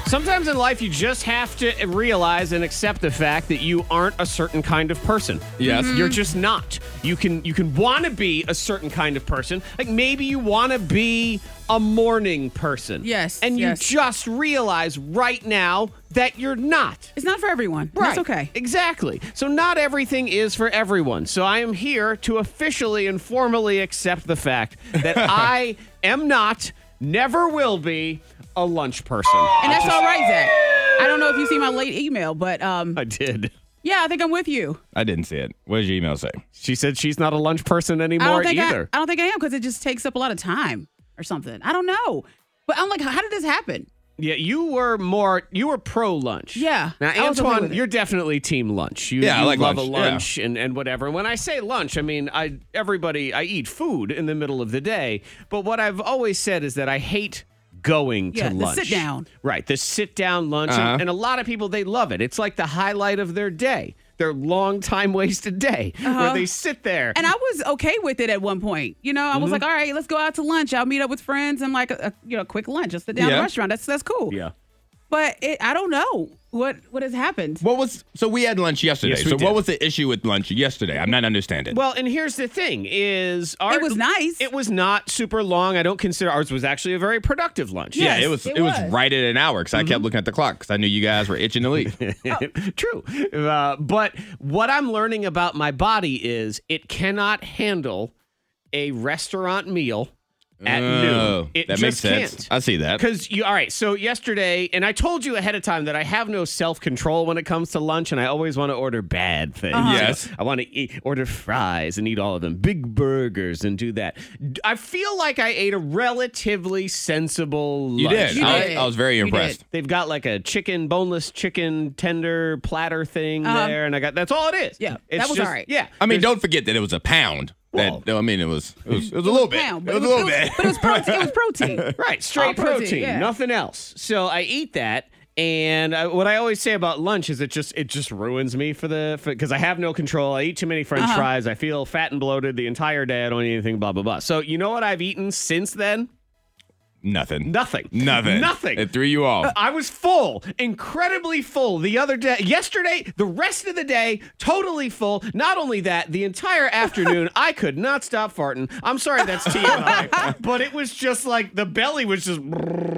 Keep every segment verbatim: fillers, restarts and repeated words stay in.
Sometimes in life, you just have to realize and accept the fact that you aren't a certain kind of person. Yes. Mm-hmm. You're just not. You can you can want to be a certain kind of person. Like maybe you want to be a morning person. Yes, And you yes. just realize right now that you're not. It's not for everyone. Right. That's okay. Exactly. So not everything is for everyone. So I am here to officially and formally accept the fact that I am not, never will be, a lunch person. And that's all right, Zach. I don't know if you see my late email, but um, I did. yeah, I think I'm with you. I didn't see it. What did your email say? She said she's not a lunch person I anymore don't think either. I, I don't think I am because it just takes up a lot of time or something. I don't know. But I'm like, how did this happen? Yeah, you were more, you were pro lunch. Yeah, Now, I was okay Antoine, with it. you're definitely team lunch. You, Yeah, I you like love lunch, a yeah. lunch and, and whatever. And when I say lunch, I mean, I everybody, I eat food in the middle of the day. But what I've always said is that I hate going Yeah, to the lunch. sit down. Right, the sit down lunch. Uh-huh. And, and a lot of people, they love it. It's like the highlight of their day, their long time wasted day, where they sit there. And I was okay with it at one point. You know, I Mm-hmm. was like, all right, let's go out to lunch. I'll meet up with friends and like a, a you know, quick lunch, just sit down at Yeah. a restaurant. That's that's cool. yeah. But it, I don't know what what has happened. What was so we had lunch yesterday. Yes, we so did. what was the issue with lunch yesterday? I'm not understanding. Well, and here's the thing is our, It was nice. It was not super long. I don't consider ours was actually a very productive lunch. yeah, yes, it was it it, was. was. right at an hour because I kept looking at the clock because I knew you guys were itching to leave. True. Uh, but what I'm learning about my body is it cannot handle a restaurant meal at Oh, noon. It that just makes sense. can't. I see that. Because you, all right. So yesterday, and I told you ahead of time that I have no self control when it comes to lunch, and I always want to order bad things. Uh-huh. Yes. I want to eat, order fries and eat all of them, big burgers, and do that. I feel like I ate a relatively sensible You lunch. did. You I, did. I was very You impressed. did. They've got like a chicken, boneless chicken tender platter thing Uh-huh. there, and I got that's all it is. Yeah, It's that was just- all right. Yeah, I mean, There's- don't forget that it was a pound. Whoa. That, I mean, it was it was, it was a little bit. Pound, It but was a little it bit. was, but it was protein. It was protein. right, straight All protein, protein, yeah. nothing else. So I eat that, and I, what I always say about lunch is it just it just ruins me for the because I have no control. I eat too many French Uh-huh. fries. I feel fat and bloated the entire day. I don't eat anything. Blah blah blah. So you know what I've eaten since then? Nothing. Nothing. Nothing. Nothing. It threw you off. I was full, incredibly full the other day. Yesterday, the rest of the day, totally full. Not only that, the entire afternoon, I could not stop farting. I'm sorry, that's T M I. But it was just like the belly was just.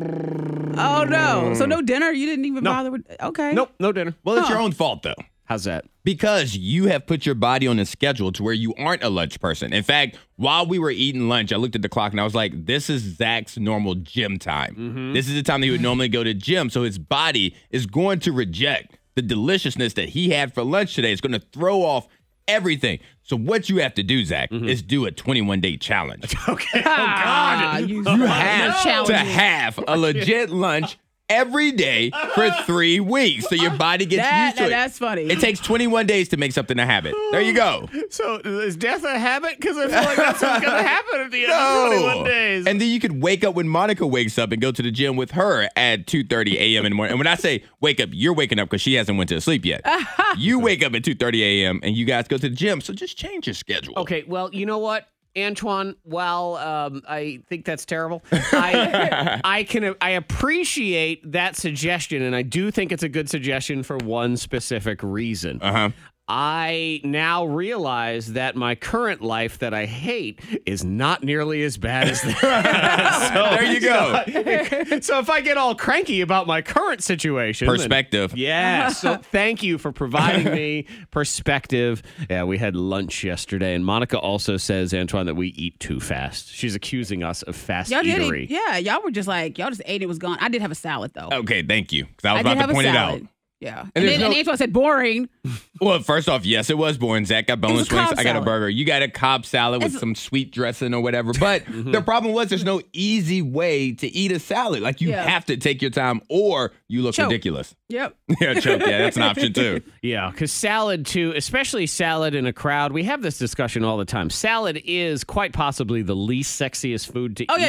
Oh no! So no dinner? You didn't even No. bother with? Okay. Nope, no dinner. Well, it's Huh. your own fault though. How's that? Because you have put your body on a schedule to where you aren't a lunch person. In fact, while we were eating lunch, I looked at the clock and I was like, this is Zach's normal gym time. Mm-hmm. This is the time that he would normally go to gym. So his body is going to reject the deliciousness that he had for lunch today. It's going to throw off everything. So what you have to do, Zach, Mm-hmm. is do a twenty-one day challenge. Okay. Ah, you, You have challenging. to have a legit lunch every day for three weeks so your body gets That- used to that- it. that's funny. It takes twenty-one days to make something a habit. There you go. So is death a habit? Because I feel like that's what's going to happen at the end of twenty-one days. And then you could wake up when Monica wakes up and go to the gym with her at two thirty a.m. in the morning. And when I say wake up, you're waking up because she hasn't went to sleep yet. You wake up at two thirty a.m. and you guys go to the gym. So just change your schedule. Okay, well, you know what, Antoine? While um, I think that's terrible, I I can I appreciate that suggestion, and I do think it's a good suggestion for one specific reason. Uh-huh. I now realize that my current life that I hate is not nearly as bad as that. So, There you go. So if I get all cranky about my current situation, then- Perspective. yeah. So thank you for providing me perspective. Yeah, we had lunch yesterday, and Monica also says, Antoine, that we eat too fast. She's accusing us of fast Y'all did eatery. it. Yeah, y'all were just like y'all just ate it was gone. I did have a salad though. Okay, thank you. Because I was I did about have to point a it salad. out. Yeah, and, there's then no- and Antoine said boring. Well, first off, yes, it was boring. Zach got boneless a wings. Cobb I got a salad. burger. You got a Cobb salad with It's- some sweet dressing or whatever. But the problem was there's no easy way to eat a salad. Like you Yeah. have to take your time or you look Choke. ridiculous. Yep. Yeah, choke. Yeah, that's an option too. Yeah, because salad, too, especially salad in a crowd, we have this discussion all the time. Salad is quite possibly the least sexiest food to Oh eat. yeah, yeah.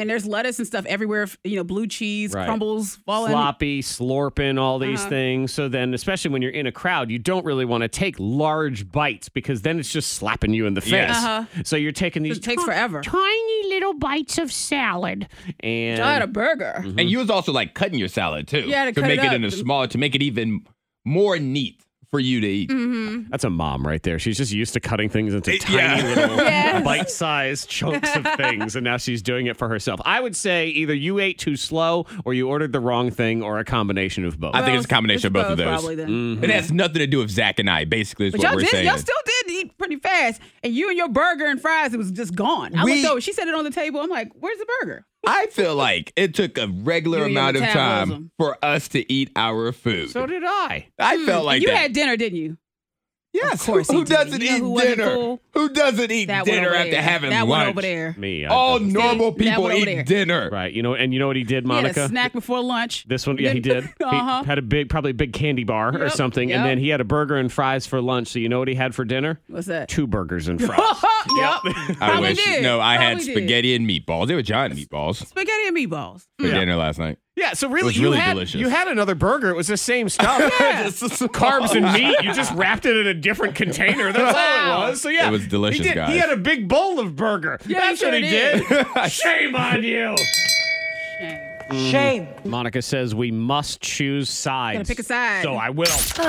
And there's lettuce and stuff everywhere. You know, blue cheese, Right. crumbles, falling. Sloppy, slurping, all these Uh-huh. things. So then, especially when you're in a crowd, you don't really want to take large bites because then it's just slapping you in the face. Yes. Uh-huh. So you're taking these It takes forever. tiny little bites of salad. And I had a burger. And you was also like cutting your salad too. Yeah, to to cut make it it, up. into smaller, to make it even more neat for you to eat. Mm-hmm. that's a mom right there. She's just used to cutting things into It- tiny yeah. little Yes. bite-sized chunks of things, and now she's doing it for herself. I would say either you ate too slow or you ordered the wrong thing or a combination of both. I think it's a combination of both of those. Probably then. Mm-hmm. It has nothing to do with Zach and I, basically, is But what y'all we're did. saying. Y'all still did eat pretty fast, and you and your burger and fries, it was just gone. I We- looked over. She set it on the table. I'm like, "Where's the burger?" I feel like it took a regular You and your amount of time metabolism. for us to eat our food. So did I. I felt like you that. had dinner, didn't you? yes. Of course who, he who did. doesn't You know eat who wasn't dinner? cool? Who doesn't eat That one dinner over after there. having that lunch? one over there. Me. I All did. normal that people one over eat there. dinner. Right. You know, and you know what he did, He had Monica? a snack before lunch. This one, yeah, he did. Uh-huh. He had a big, probably a big candy bar or Yep, something, and yep. then he had a burger and fries for lunch. So you know what he had for dinner? What's that? Two burgers and fries. yep. I Probably wish. did. No, I had Probably did. spaghetti and meatballs. They were giant meatballs Spaghetti and meatballs. for Yeah. dinner last night. Yeah, so really, was you really had delicious. you had another burger. It was the same stuff. Yeah. Carbs and meat. You just wrapped it in a different container. That's all Wow. it was. So yeah, It was delicious, he did, guys. He had a big bowl of burger. Yeah, That's he what he sure did. Shame on you. Shame. Shame. Monica says we must choose sides. Gotta pick a side. So I will.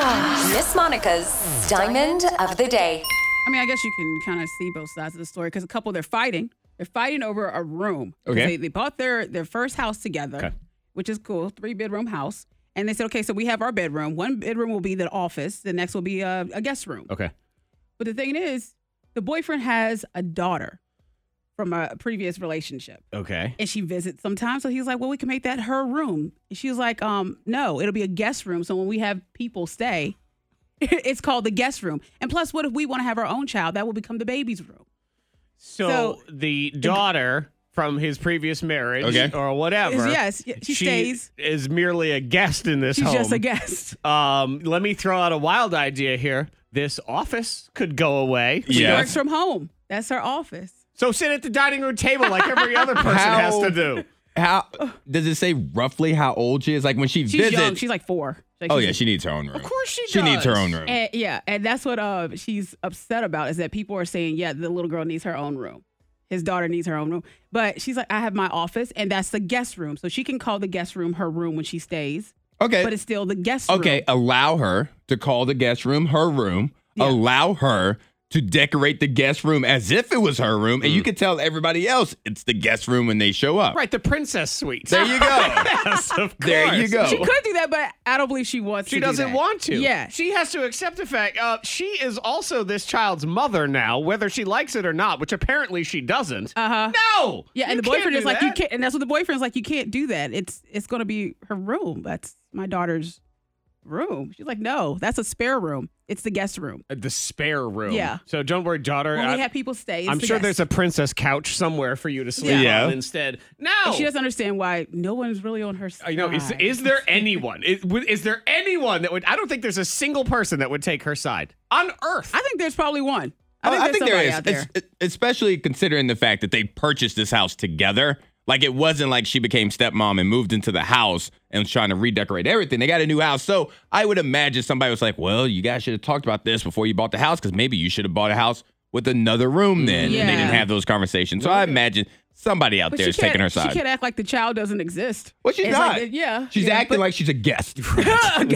Miss Monica's Diamond of the Day. I mean, I guess you can kind of see both sides of the story because a couple they're fighting. They're fighting over a room. 'Cause Okay. They, they bought their their first house together, Okay. which is cool, three bedroom house. And they said, okay, so we have our bedroom. One bedroom will be the office. The next will be a, a guest room. Okay. But the thing is, the boyfriend has a daughter from a previous relationship. Okay. And she visits sometimes. So he's like, well, we can make that her room. And she was like, um, no, it'll be a guest room. So when we have people stay, it's called the guest room. And plus, what if we want to have our own child? That will become the baby's room. So, So- the daughter from his previous marriage Okay. or whatever. Yes, she stays. is merely a guest in this She's home. just a guest. Um, let me throw out a wild idea here. This office could go away. She Yeah. works from home. That's her office. So sit at the dining room table like every other person How- has to do. How does it say roughly how old she is? Like when she She's visits. young. She's like four. Like, oh she's- yeah, she needs her own room. Of course she She needs her does. own room. And, yeah, and that's what uh she's upset about is that people are saying, yeah, the little girl needs her own room. His daughter needs her own room. But she's like, I have my office, and that's the guest room. So she can call the guest room her room when she stays, Okay. but it's still the guest room. Okay, allow her to call the guest room her room. Yeah. Allow her to decorate the guest room as if it was her room, and you can tell everybody else it's the guest room when they show up. Right, the princess suite. There you go. Yes, of course. There you go. She could do that, but I don't believe she wants She to do doesn't that. want to. Yeah. She has to accept the fact uh, she is also this child's mother now, whether she likes it or not, which apparently she doesn't. Uh-huh. No. Yeah, and you the boyfriend can't is do like, you that. can't, and that's what the boyfriend's like, you can't do that. It's it's going to be her room. That's my daughter's room. She's like, no, that's a spare room. It's the guest room. Uh, The spare room. Yeah. So don't worry, daughter. When I- we have people stay, it's I'm the sure guest. there's a princess couch somewhere for you to sleep Yeah. on instead. No. And she doesn't understand why no one's really on her side. I know. Is, is there anyone? Is, would- is there anyone that would? I don't think there's a single person that would take her side on Earth. I think there's probably one. I Oh, think, I there's think there somebody is, out there. Es- especially considering the fact that they purchased this house together. Like it wasn't like she became stepmom and moved into the house and was trying to redecorate everything. They got a new house. So I would imagine somebody was like, well, you guys should have talked about this before you bought the house because maybe you should have bought a house with another room then. Yeah. And they didn't have those conversations. So I imagine somebody out But there she is taking can't- her side. She can't act like the child doesn't exist. Well, she's It's not. like, yeah. She's yeah, acting but- like she's a guest. I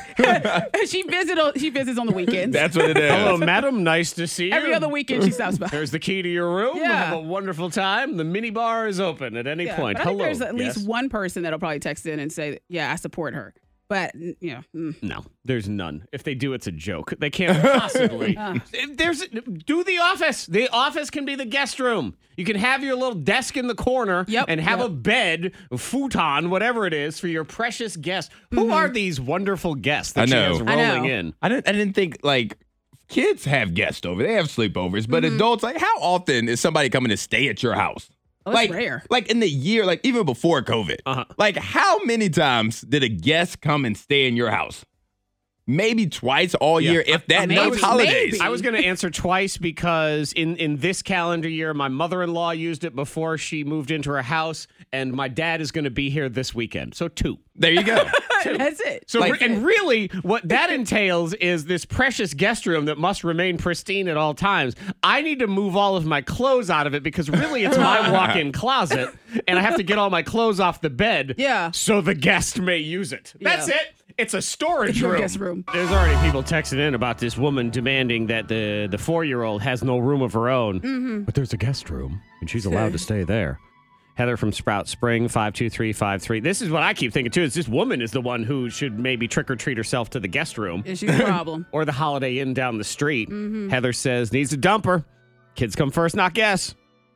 guess. she visit on, she visits on the weekends. That's what it is. Hello, madam. Nice to see you. Every other weekend she stops by. There's the key to your room. Yeah. Have a wonderful time. The mini bar is open at any Yeah, point. but I think Hello. there's at Yes. least one person that'll probably text in and say, yeah, I support her. But, mm, you know, mm. No, there's none. If they do, it's a joke. They can't possibly. There's do the office. The office can be the guest room. You can have your little desk in the corner Yep, and have yep. a bed, a futon, whatever it is, for your precious guest. Who are these wonderful guests that I she know. has I rolling know. in? I didn't. I didn't think like kids have guests over. They have sleepovers, but Mm-hmm. adults like how often is somebody coming to stay at your house? Oh, it's like rare. Like in the year, like even before COVID. Uh-huh. Like how many times did a guest come and stay in your house? maybe twice all Yeah. year, if that. Maybe, No holidays. maybe. I was going to answer twice because in, in this calendar year, my mother-in-law used it before she moved into her house, and my dad is going to be here this weekend. So two. There you go. That's it. So Like- re- and really, what that entails is this precious guest room that must remain pristine at all times. I need to move all of my clothes out of it because really it's my walk-in closet, and I have to get all my clothes off the bed. Yeah. So the guest may use it. That's Yeah. it. It's a storage It's your room. guest room. There's already people texting in about this woman demanding that the the four-year-old has no room of her own, Mm-hmm. but there's a guest room, and she's allowed to stay there. Heather from Sprout Spring, five two three five three. This is what I keep thinking, too, is this woman is the one who should maybe trick-or-treat herself to the guest room. And she's a problem. Or the Holiday Inn down the street. Heather says, needs a dumper. Kids come first, not guess.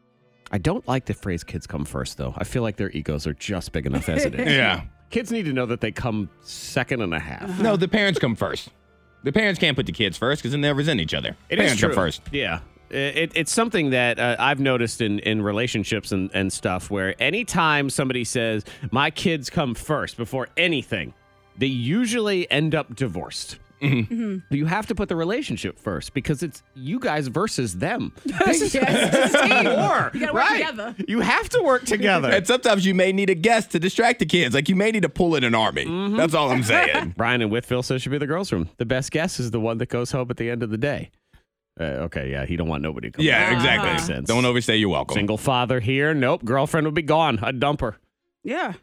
I don't like the phrase kids come first, though. I feel like their egos are just big enough as it is. Yeah. Kids need to know that they come second and a half. No, the parents come first. The parents can't put the kids first because then they resent each other. It parents is true. come first. Yeah. It, it's something that uh, I've noticed in, in relationships and, and stuff where anytime somebody says, my kids come first before anything, they usually end up divorced. Mm-hmm. You have to put the relationship first because it's you guys versus them. Yes, it's a team. War, You gotta work right. together. You have to work together. And sometimes you may need a guest to distract the kids. Like you may need to pull in an army. Mm-hmm. That's all I'm saying. Brian in Whitfield says should be the girls' room. The best guest is the one that goes home at the end of the day. Uh, okay, yeah, he don't want nobody to come. Yeah, back. exactly. Makes sense. Don't overstay your welcome. Single father here. Nope, girlfriend would be gone. I'd dump her. Yeah.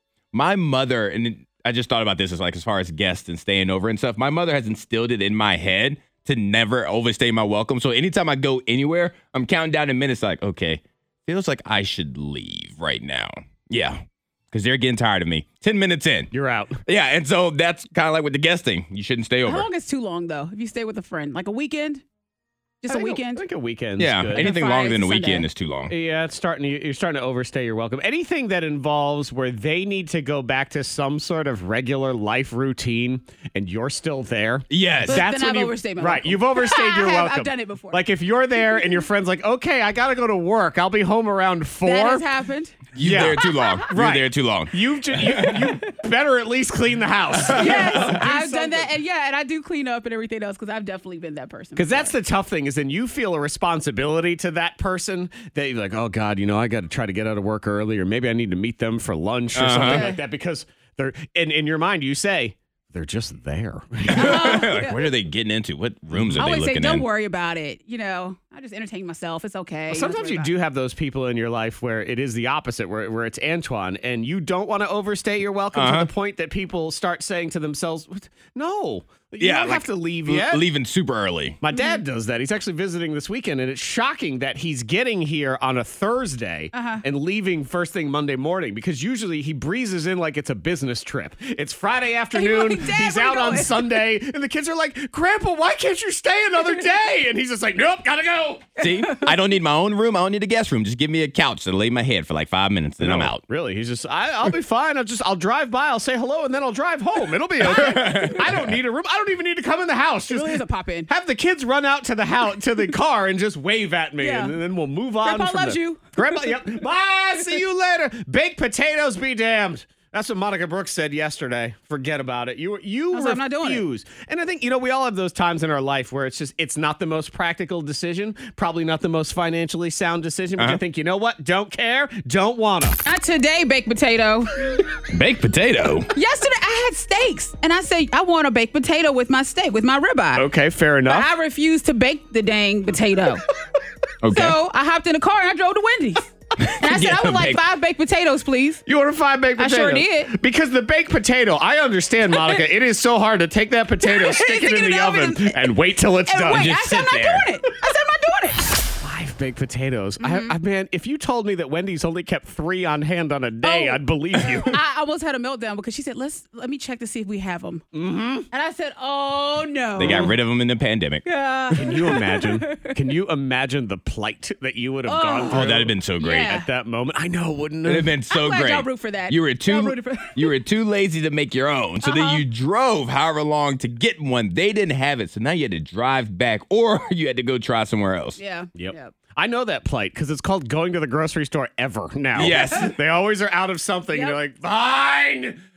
My mother, and I just thought about this as like as far as guests and staying over and stuff. My mother has instilled it in my head to never overstay my welcome. So anytime I go anywhere, I'm counting down in minutes like, okay, feels like I should leave right now. Yeah. Because they're getting tired of me. Ten minutes in. You're out. Yeah. And so that's kind of like with the guesting. You shouldn't stay over. How long is too long, though, if you stay with a friend? Like a weekend? Just I a think weekend? I think a weekend. yeah. Good. Anything Friday longer than to a weekend Sunday. is too long. Yeah, it's starting. To, you're starting to overstay your welcome. Anything that involves where they need to go back to some sort of regular life routine, and you're still there. Yes. But That's then when I've you overstayed my right. welcome. You've overstayed your I have. welcome. I've done it before. Like if you're there and your friend's like, "Okay, I gotta go to work. I'll be home around four." That has happened. You're Yeah. there too long. You're Right. there too long. You've ju- you, you better at least clean the house. Yes, I've done that. And yeah, and I do clean up and everything else because I've definitely been that person. Because that's before. the tough thing is then you feel a responsibility to that person that you're like, oh God, you know, I got to try to get out of work early, or maybe I need to meet them for lunch or Uh-huh. something like that because they're in, in your mind, you say, they're just there. Like, what are they getting into? What rooms are I they always say, looking don't in? worry about it. You know, I just entertain myself. It's okay. Don't Sometimes worry you about do it. have those people in your life where it is the opposite, where, where it's Antoine, and you don't want to overstay your welcome Uh-huh. to the point that people start saying to themselves, "What? No, you Yeah, don't like, have to leave l- yet. leaving super early. My dad does that. He's actually visiting this weekend, and it's shocking that he's getting here on a Thursday Uh-huh. and leaving first thing Monday morning because usually he breezes in like it's a business trip. It's Friday afternoon. like, "Dad, he's where you out on going?" Sunday, and the kids are like, Grandpa, why can't you stay another day? And he's just like, nope, gotta go. See, I don't need my own room. I don't need a guest room. Just give me a couch to lay my head for like five minutes, then I'm No, out. Really? He's just, I, I'll be fine. I'll just, I'll drive by, I'll say hello, and then I'll drive home. It'll be okay. I don't need a room. I don't even need to come in the house. It Just really is a pop in. have the kids run out to the house to the car and just wave at me, Yeah. and then we'll move on. Grandpa from loves there. you. Grandpa, yep. Bye. See you later. Baked potatoes be damned. That's what Monica Brooks said yesterday. Forget about it. You you I was like, I'm not doing it. refuse. And I think, you know, we all have those times in our life where it's just, it's not the most practical decision, probably not the most financially sound decision, but Uh-huh. you think, you know what? Don't care, don't wanna. Not today, baked potato. Baked potato. Yesterday, I had steaks, and I said I want a baked potato with my steak, with my ribeye. Okay, fair But enough. I refused to bake the dang potato. Okay. So I hopped in the car and I drove to Wendy's. And I said, Yeah, I would like baked- five baked potatoes, please. You order five baked I potatoes. sure did. Because the baked potato, I understand, Monica, it is so hard to take that potato, stick it Stick in it the in the oven, oven. and wait till it's And done. wait, just I said I'm sit not there. doing it. I said I'm not doing it. Five baked potatoes. Mm-hmm. I, I man, if you told me that Wendy's only kept three on hand on a day, Oh. I'd believe you. I almost had a meltdown because she said, "Let's let me check to see if we have them." Mm-hmm. And I said, "Oh no." They got rid of them in the pandemic. Yeah. Can you imagine? Can you imagine the plight that you would have gone through Oh, that'd have been so great. Yeah. at that moment? I know, wouldn't It'd it? have been so I'm glad great. y'all root for that. You were Y'all too rooted for- you were too lazy to make your own. So Uh-huh. then you drove however long to get one. They didn't have it. So now you had to drive back or you had to go try somewhere else. Yeah. Yep. I know that plight because it's called going to the grocery store ever now. Yes. They always are out of something. Yep. And they're like, fine,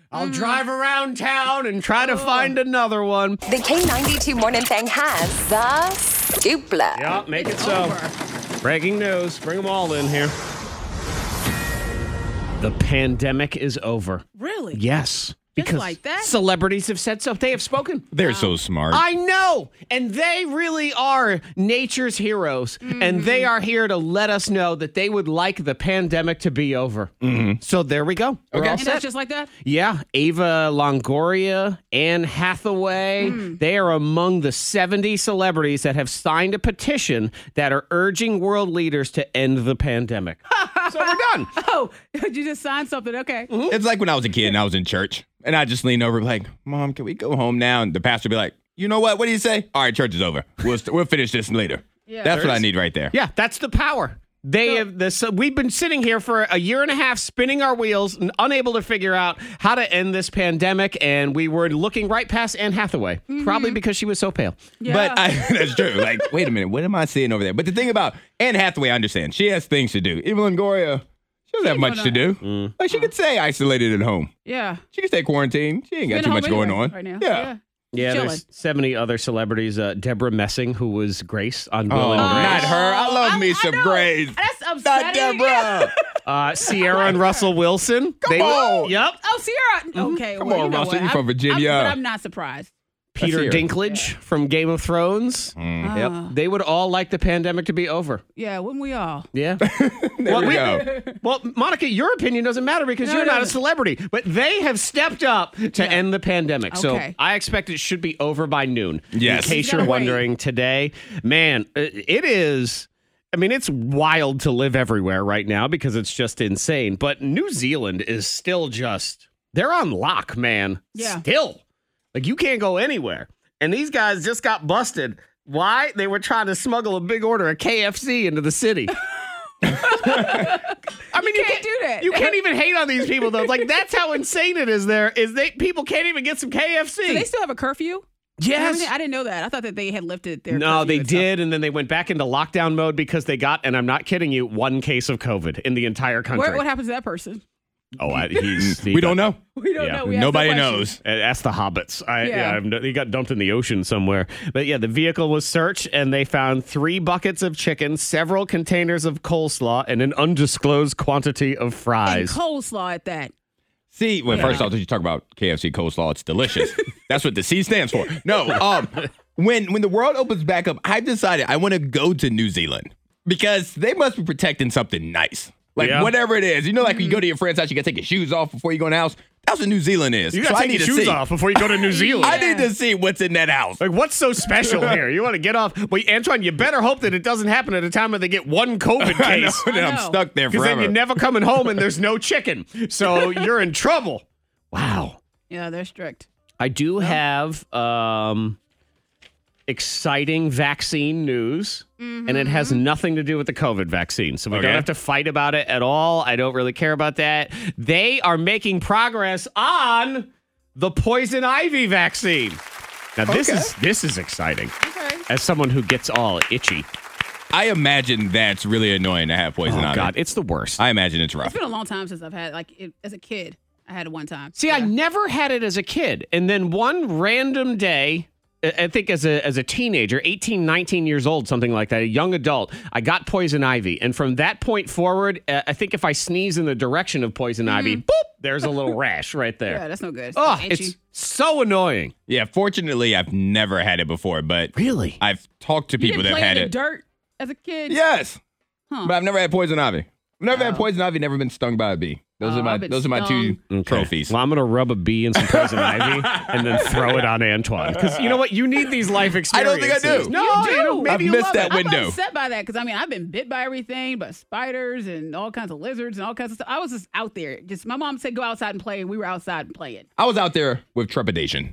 I'll drive around town and try to find another one. The K ninety-two Morning Thing has the scoopla. Yeah, make it so. Breaking news. Bring them all in here. The pandemic is over. Really? Yes. Because like that? celebrities have said so. They have spoken. They're so smart. I know. And they really are nature's heroes. Mm-hmm. And they are here to let us know that they would like the pandemic to be over. Mm-hmm. So there we go. We're Okay. all And set. that's just like that? Yeah, Ava Longoria, Anne Hathaway, Mm. they are among the seventy celebrities that have signed a petition that are urging world leaders to end the pandemic. So we're done. Oh, you just signed something. Okay. It's like when I was a kid and I was in church and I just leaned over like, Mom, can we go home now? And the pastor would be like, you know what? What do you say? All right, church is over. We'll, st- we'll finish this later. Yeah. That's what There I is- need right there. Yeah, that's the power. They have this. Uh, we've been sitting here for a year and a half, spinning our wheels, and unable to figure out how to end this pandemic. And we were looking right past Anne Hathaway, probably because she was so pale. Yeah. But I, that's true. Like, wait a minute. What am I seeing over there? But the thing about Anne Hathaway, I understand. She has things to do. Eva Longoria, she doesn't have ain't much to doing do. Like, she could stay isolated at home. Yeah. She can stay quarantined. She ain't got Been too home much going anyway on. right now. Yeah. Yeah, Chilling. there's seventy other celebrities. Uh, Deborah Messing, who was Grace on Will Oh, and Grace. not her. I love I- me I some know. Grace. That's Not upsetting. Deborah. Uh, Sierra and Russell Wilson. Come on. Yep. Oh, Sierra. Okay. Come well, on, you know Russell, what? you from I'm- Virginia. I'm, but I'm not surprised. Peter Sierra. Dinklage from Game of Thrones. Mm. Yep. They would all like the pandemic to be over. Yeah, wouldn't we all? Yeah. There Well, we we- go. Well, Monica, your opinion doesn't matter because No, you're it not a doesn't. celebrity, but they have stepped up to Yeah. end the pandemic. So Okay. I expect it should be over by noon. Yes. In case You you're gotta wait. wondering today, man, it is. I mean, it's wild to live everywhere right now because it's just insane. But New Zealand is still just, they're on lock, man. Yeah. Still. Like, you can't go anywhere. And these guys just got busted. Why? They were trying to smuggle a big order of K F C into the city. I mean, You can't do that. You can't even hate on these people, though. Like, that's how insane it is there, is they people can't even get some K F C. Do they still have a curfew? and Yes. everything? I didn't know that. I thought that they had lifted their No, curfew they and stuff. did, and then they went back into lockdown mode because they got, and I'm not kidding you, one case of COVID in the entire country. Where, what happens to that person? Oh, I, he's, he We got- don't know. We don't Yeah. know. We asked Nobody no knows. questions. Uh, Ask the hobbits. I, yeah, Yeah. I'm- he got dumped in the ocean somewhere. But yeah, the vehicle was searched, and they found three buckets of chicken, several containers of coleslaw, and an undisclosed quantity of And fries. coleslaw at that. See, well, first off, did you talk about K F C coleslaw? It's delicious. That's what the C stands for. No, um, when when the world opens back up, I've decided I want to go to New Zealand because they must be protecting something nice. Like Yeah. whatever it is. You know, like when you go to your friend's house, you got to take your shoes off before you go in the house. That's what New Zealand is. You so gotta I take need your to shoes see. off before you go to New Zealand. I need to see what's in that house. Like, what's so special here? You want to get off? Wait, Antoine, you better hope that it doesn't happen at a time when they get one COVID I know, case. and I'm know. stuck there Because then forever. you're never coming home and there's no chicken. So you're in trouble. Wow. Yeah, they're strict. I do have um, exciting vaccine news, and it has nothing to do with the COVID vaccine. So we Okay. don't have to fight about it at all. I don't really care about that. They are making progress on the poison ivy vaccine. Now this Okay. is this is exciting. Okay. As someone who gets all itchy. I imagine that's really annoying to have poison Oh ivy. God, it's the worst. I imagine it's rough. It's been a long time since I've had, like, it, as a kid, I had it one time. See, I Yeah. never had it as a kid. And then one random day, I I think as a as a teenager, eighteen, nineteen years old, something like that, a young adult, I got poison ivy. And from that point forward, uh, I think if I sneeze in the direction of poison ivy, boop, there's a little rash right Yeah, there. that's no good. It's Oh, itchy. it's so annoying. Yeah, fortunately, I've never had it before, but Really? I've talked to You people didn't that play have in had the it. dirt as a kid? Yes, Huh. but I've never had poison ivy. I've never had Oh. poison ivy. Never been stung by a bee. Those Oh, are my I've been those are my two stung. trophies. Well, I'm going to rub a bee in some poison ivy and then throw it on Antoine. Because you know what? You need these life I experiences. don't think I do. No, You do. you know, maybe I've you missed love that it. I'm window. upset by that because I mean I've been bit by everything, but spiders and all kinds of lizards and all kinds of stuff. I was just out there. Just my mom said go outside and play, and we were outside and playing. I was out there with trepidation.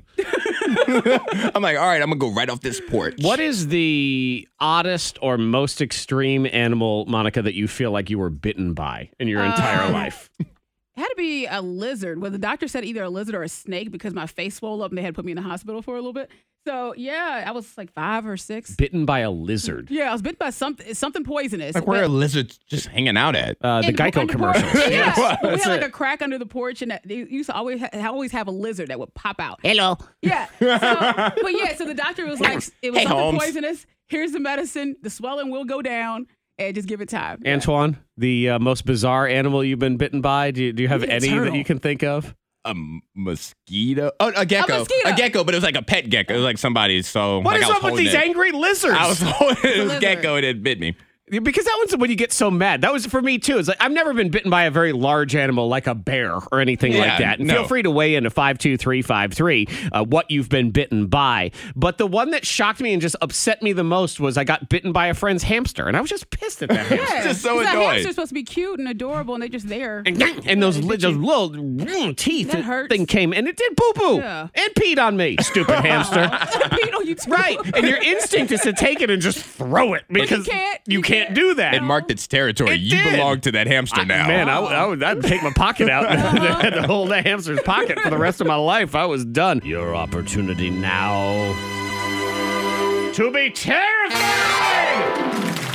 I'm like, all right, I'm gonna go right off this porch. What is the oddest or most extreme animal, Monica, that you feel like you were bitten by in your entire Um, life? It had to be a lizard. Well, the doctor said either a lizard or a snake because my face swelled up and they had put me in the hospital for a little bit. So, yeah, I was like five or six. Bitten by a lizard. Yeah, I was bitten by something something poisonous. Like where are lizards just hanging out at? Uh, the In- Geico under commercials. porch. Yeah, That's we had like it. a crack under the porch, and they used to always ha- always have a lizard that would pop out. Hello. Yeah. So, but yeah, so the doctor was like, it was Hey, something Holmes. poisonous. Here's the medicine. The swelling will go down, and just give it time. Yeah. Antoine, the uh, most bizarre animal you've been bitten by. Do you, do you have Maybe a any that turtle. you can think of? A mosquito? Oh, a gecko. mosquito. gecko, but it was like a pet gecko. It was like somebody's. So What like is I was up with holding these it. angry lizards? I was holding this lizard. gecko and it bit me. Because that one's when you get so mad. That was for me too. It's like I've never been bitten by a very large animal like a bear or anything Yeah, like that. And no. feel free to weigh in to five two three five three uh, what you've been bitten by. But the one that shocked me and just upset me the most was I got bitten by a friend's hamster, and I was just pissed at that hamster. Yeah. just so 'Cause that annoyed. hamster's supposed to be cute and adorable, and they're just there. And, and those, Yeah, li- it those did you- little mm, teeth That hurts. thing came and it did poo poo Yeah. and peed on me. Stupid hamster. Pete, oh, you too. Right, and your instinct is to take it and just throw it because can't. you You can't can't. do that. It marked its territory. It you did. belong to that hamster now. Man, I, would- I would I'd take my pocket out and I had to hold that hamster's pocket for the rest of my life. I was done. Your opportunity now to be terrified.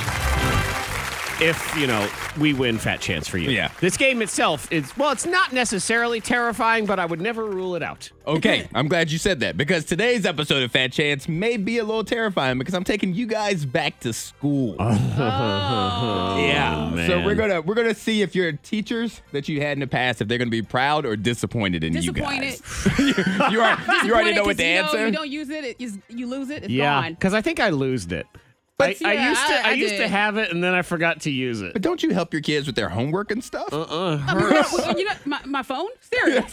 If, you know, we win, fat chance for you. Yeah. This game itself is, well, it's not necessarily terrifying, but I would never rule it out. Okay, I'm glad you said that because today's episode of Fat Chance may be a little terrifying because I'm taking you guys back to school. yeah. man. So we're gonna we're gonna see if your teachers that you had in the past, if they're gonna be proud or disappointed in Disappointed. you guys. you, are, you already know what the Disappointed 'cause, you answer. Know, you don't use it, it is, you lose it. It's Yeah, gone. because I think I losed it. But I, see, I yeah, used to, I- I, I used to did. have it, and then I forgot to use it. But don't you help your kids with their homework and stuff? Uh, Well, you know, my, my phone? Stereo.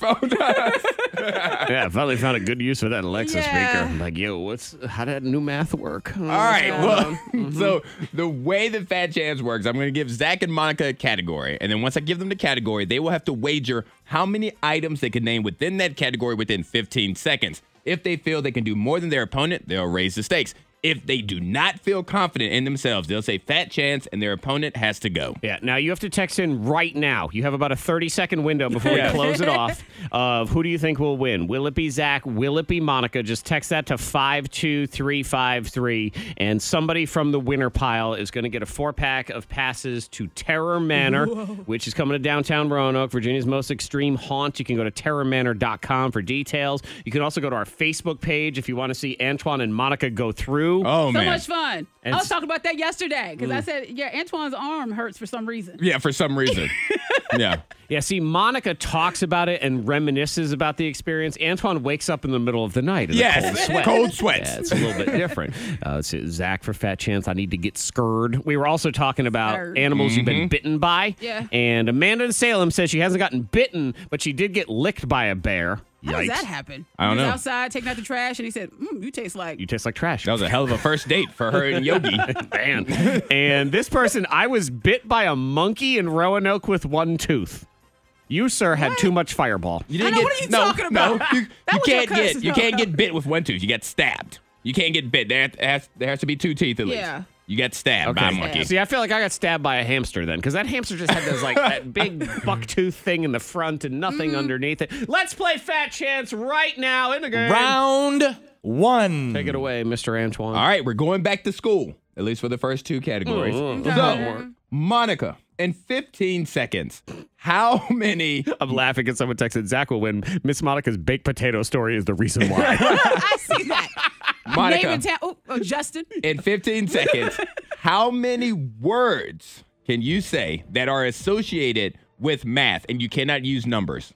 yeah, I finally found a good use for that Alexa Yeah. speaker. I'm like, yo, what's how did new math work? All right. Well, so the way that Fat Chance works, I'm going to give Zach and Monica a category. And then once I give them the category, they will have to wager how many items they can name within that category within fifteen seconds. If they feel they can do more than their opponent, they'll raise the stakes. If they do not feel confident in themselves, they'll say Fat Chance and their opponent has to go. Yeah, now you have to text in right now. You have about a thirty second window before we Yeah. close it off of who do you think will win? Will it be Zach? Will it be Monica? Just text that to five two three five three, and somebody from the winner pile is going to get a four pack of passes to Terror Manor, which is coming to downtown Roanoke, Virginia's most extreme haunt. You can go to terror manor dot com for details. You can also go to our Facebook page if you want to see Antoine and Monica go through. Oh, So man. much fun. And I was s- talking about that yesterday because I said, yeah, Antoine's arm hurts for some reason. Yeah, for some reason. yeah. Yeah, see, Monica talks about it and reminisces about the experience. Antoine wakes up in the middle of the night in a cold Yes. sweat. Cold sweats. Yeah, it's a little bit different. Uh, let's see, Zach for Fat Chance, I need to get scurred. We were also talking about Scurred. animals you've been bitten by. Yeah. And Amanda in Salem says she hasn't gotten bitten, but she did get licked by a bear. How Yikes. does that happen? I don't he was know. outside taking out the trash, and he said, mm, you taste like. You taste like trash. That was a hell of a first date for her and Yogi. Man. And this person, I was bit by a monkey in Roanoke with one tooth. You, sir, had too much fireball. You I know, what are you no, talking about? No, you, That you was your can't get curse. you can't get bit with one tooth. You get stabbed. You can't get bit. There has, there has to be two teeth at least. Yeah. You get stabbed by a monkey. See, I feel like I got stabbed by a hamster then, because that hamster just had those like that big buck tooth thing in the front and nothing underneath it. Let's play Fat Chance right now in the game. Round one. Take it away, Mister Antoine. All right, we're going back to school, at least for the first two categories. Mm-hmm. So, Monica, in fifteen seconds, how many? I'm laughing at someone texted Zach will win. Miss Monica's baked potato story is the reason why. I see that. Monica, Name and town. Oh, oh, Justin. in fifteen seconds, how many words can you say that are associated with math and you cannot use numbers?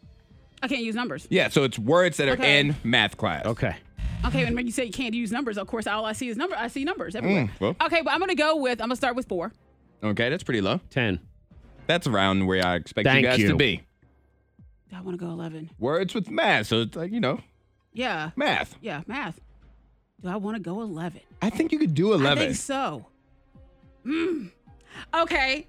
I can't use numbers. Yeah, so it's words that are Okay. in math class. Okay. Okay, and when you say you can't use numbers, of course, all I see is number. I see numbers everywhere. Mm, well. Okay, but I'm gonna go with. I'm gonna start with four. Okay, that's pretty low. ten. That's around where I expect Thank you guys you. to be. I want to go eleven. Words with math, so it's like, you know, Yeah, math. yeah, math. Do I want to go eleven? I think you could do I eleven. think so. Mm. Okay.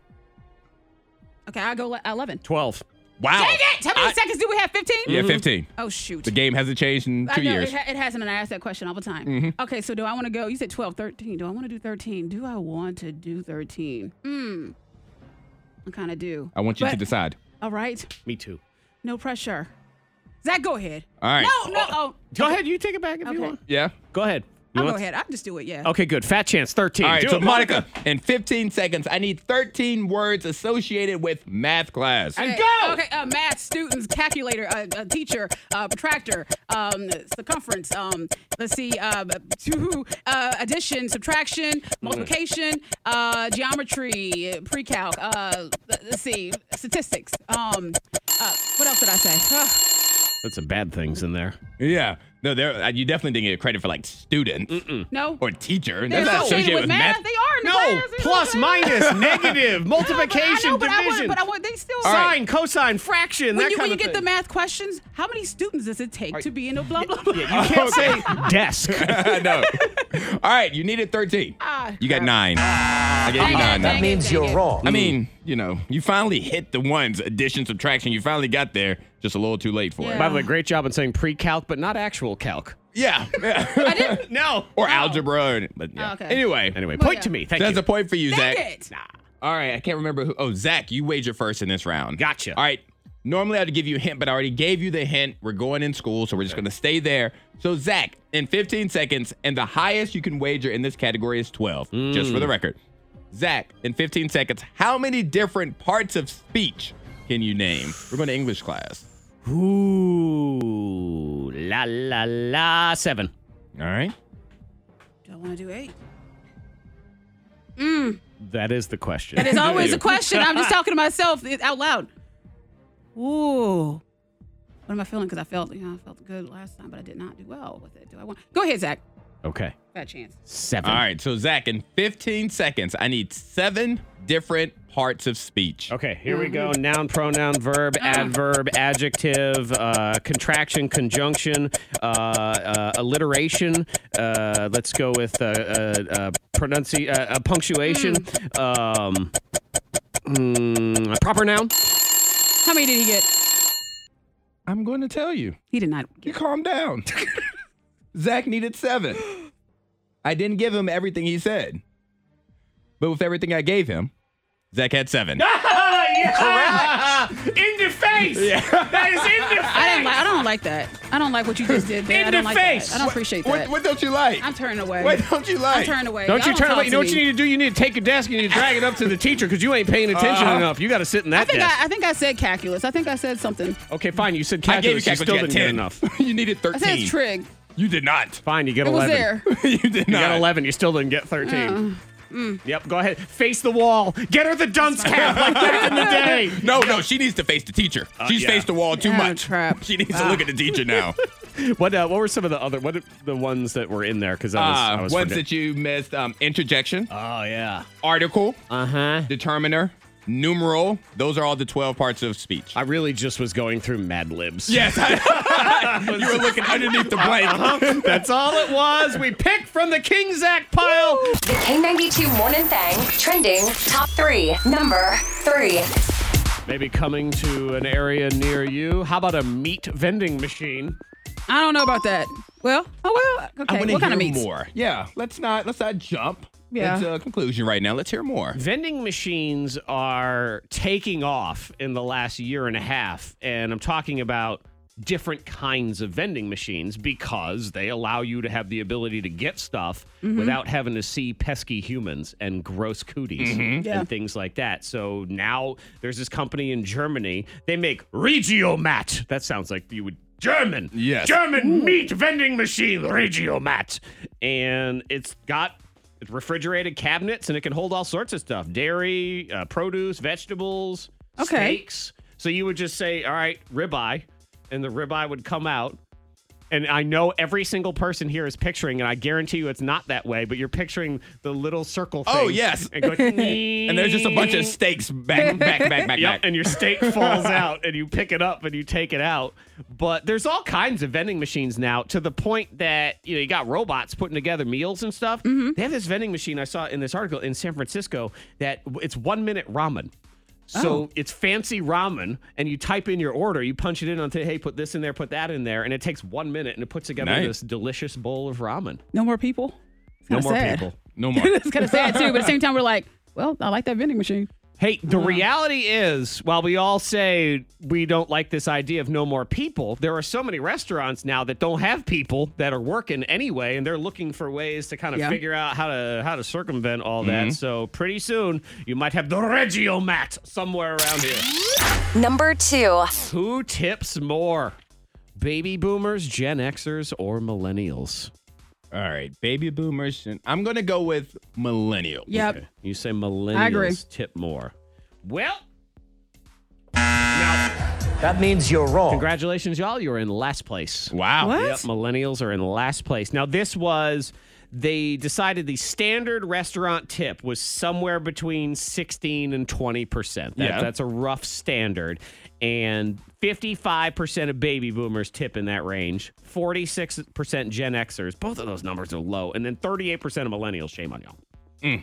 Okay, I go le- eleven. twelve. Wow. Dang it! How many I- seconds do we have? fifteen? Yeah, fifteen. Oh shoot. The game hasn't changed in I two know, years. It, ha- it hasn't, and I ask that question all the time. Mm-hmm. Okay, so do I want to go? You said twelve, thirteen. Do I want to do thirteen? Do I want to do thirteen? Hmm. I kind of do. I want you to But- decide. All right. Me too. No pressure. Zach, go ahead. All right. No, no. Oh, Go ahead. You take it back if you Okay. want. Yeah. Go ahead. You I'll go want- ahead. I can just do it. Yeah. Okay, good. Fat chance. thirteen. All right, Do so it, Monica, in fifteen seconds, I need thirteen words associated with math class. And Okay, go! Okay, uh, math, students, calculator, uh, uh, teacher, uh, protractor, um, circumference, um, let's see, uh, two, uh, addition, subtraction, multiplication, uh, geometry, pre-calc, uh, let's see, statistics. Um, uh, what else did I say? Ugh. Put some bad things in there. Yeah. No, there. uh, you definitely didn't get credit for like student No. or teacher. They're That's not associated associated with math. They are in the No, class. You know plus, what I'm saying? minus, negative, No, multiplication, but I know, division, But I want, but I want, they still. sine, cosine, fraction, When that you, kind when you of get the thing. math questions, how many students does it take to be in a blah, blah, blah? Yeah, you can't say desk. no. All right, you needed thirteen. Ah, You got crap. nine. I gave you Dang it, nine. dang it, means dang you're it. wrong. I mean, you know, you finally hit the ones, addition, subtraction. You finally got there, just a little too late for Yeah. it. By the way, great job on saying pre-calc, but not actual calc. Yeah. yeah. I didn't. No. or algebra. and- But yeah. Oh, okay. Anyway, anyway, Well, point yeah. to me. Thank That's you. a point for you, Dang Zach. it. All right, I can't remember who. Oh, Zach, you wager first in this round. Gotcha. All right. Normally, I'd give you a hint, but I already gave you the hint. We're going in school, so we're just going to stay there. So, Zach, in fifteen seconds, and the highest you can wager in this category is twelve, just for the record. Zach, in fifteen seconds, how many different parts of speech can you name? We're going to English class. Ooh, la la la, seven. All right. Do I want to do eight? That is the question. That is always a question. I'm just talking to myself out loud. Ooh. What am I feeling? Because I felt, you know, I felt good last time, but I did not do well with it. Do I want? Go ahead, Zach. Okay, Got a chance. seven. All right. So, Zach, in fifteen seconds, I need seven different parts of speech. Okay, here we go. Noun, pronoun, verb, adverb, adjective, uh, contraction, conjunction, uh, uh, alliteration. Uh, let's go with uh, uh, uh, pronunci- uh, uh, punctuation. Um, mm, a proper noun. How many did he get? I'm going to tell you. He did not You get. calm down. Zach needed seven. I didn't give him everything he said. But with everything I gave him, Zach had seven. Correct. In the face. Yeah. That is in the face. I didn't like. I don't like that. I don't like what you just did there. In I don't the like face. that. I don't appreciate What, that. what don't you like? I'm turning away. What don't you like? I'm turning away. Don't Y'all you turn talk away. You know to what you me. need to do? You need to take your desk and you need to drag it up to the teacher because you ain't paying attention Uh-huh. enough. You got to sit in that I think desk. I, I think I said calculus. I think I said something. okay, fine. You said I gave you calculus. You calculus. still You got didn't get ten. enough. You needed I thirteen. said it's trig. You did not. Fine, you get It was eleven. there. you did You not. got eleven. You still didn't get thirteen. Yep, go ahead. Face the wall. Get her the dunce cap like back in the day. No, no, she needs to face the teacher. She's yeah. faced the wall too Oh, much. crap. She needs to look at the teacher now. What uh, what were some of the other, what are the ones that were in there? Because I was, I Uh, was ones forget- that you missed: um, interjection, Oh, yeah. article, Uh-huh. determiner, numeral. Those are all the twelve parts of speech. I really just was going through Mad Libs. Yes, you were looking underneath the blank. Uh-huh. That's all it was. We picked from the King Zach pile. The K ninety-two Morning Thang trending top three. Number three. Maybe coming to an area near you. How about a meat vending machine? I don't know about that. Well, oh well. I Okay. want to What kind hear of meats? more. Yeah, let's not let's not jump Yeah. into a conclusion right now. Let's hear more. Vending machines are taking off in the last year and a half, and I'm talking about different kinds of vending machines because they allow you to have the ability to get stuff without having to see pesky humans and gross cooties Yeah. and things like that. So now there's this company in Germany. They make Regiomat. That sounds like you would German. Yes. German meat vending machine, Regiomat. And it's got refrigerated cabinets and it can hold all sorts of stuff. Dairy, uh, produce, vegetables, Okay. steaks. So you would just say, all right, ribeye. And the ribeye would come out. And I know every single person here is picturing, and I guarantee you it's not that way, but you're picturing the little circle thing. Oh, yes. And, going, And there's just a bunch of steaks back, back, back, back, Yep, back. and your steak falls out, and you pick it up and you take it out. But there's all kinds of vending machines now, to the point that you know you got robots putting together meals and stuff. They have this vending machine I saw in this article in San Francisco that it's one minute ramen. So Oh. it's fancy ramen, and you type in your order, you punch it in on, hey, put this in there, put that in there, and it takes one minute, and it puts together Nice. this delicious bowl of ramen. No more people. It's No kinda more sad. people. No more. It's kind of sad too, but at the same time, we're like, well, I like that vending machine. Hey, the reality is, while we all say we don't like this idea of no more people, there are so many restaurants now that don't have people that are working anyway, and they're looking for ways to kind of Yeah. figure out how to how to circumvent all that. So pretty soon, you might have the Reggio Mat somewhere around here. Number two. Who tips more? Baby boomers, Gen Xers, or millennials? All right, baby boomers. and I'm going to go with millennial. Yep. Okay. You say millennials agree. tip more. Well, now, That means you're wrong. congratulations, y'all. You're in last place. Wow. What? Yep, millennials are in last place. Now, this was, they decided the standard restaurant tip was somewhere between sixteen and twenty percent. That, Yeah. That's a rough standard. And fifty-five percent of baby boomers tip in that range. forty-six percent Gen Xers. Both of those numbers are low. And then thirty-eight percent of millennials. Shame on y'all.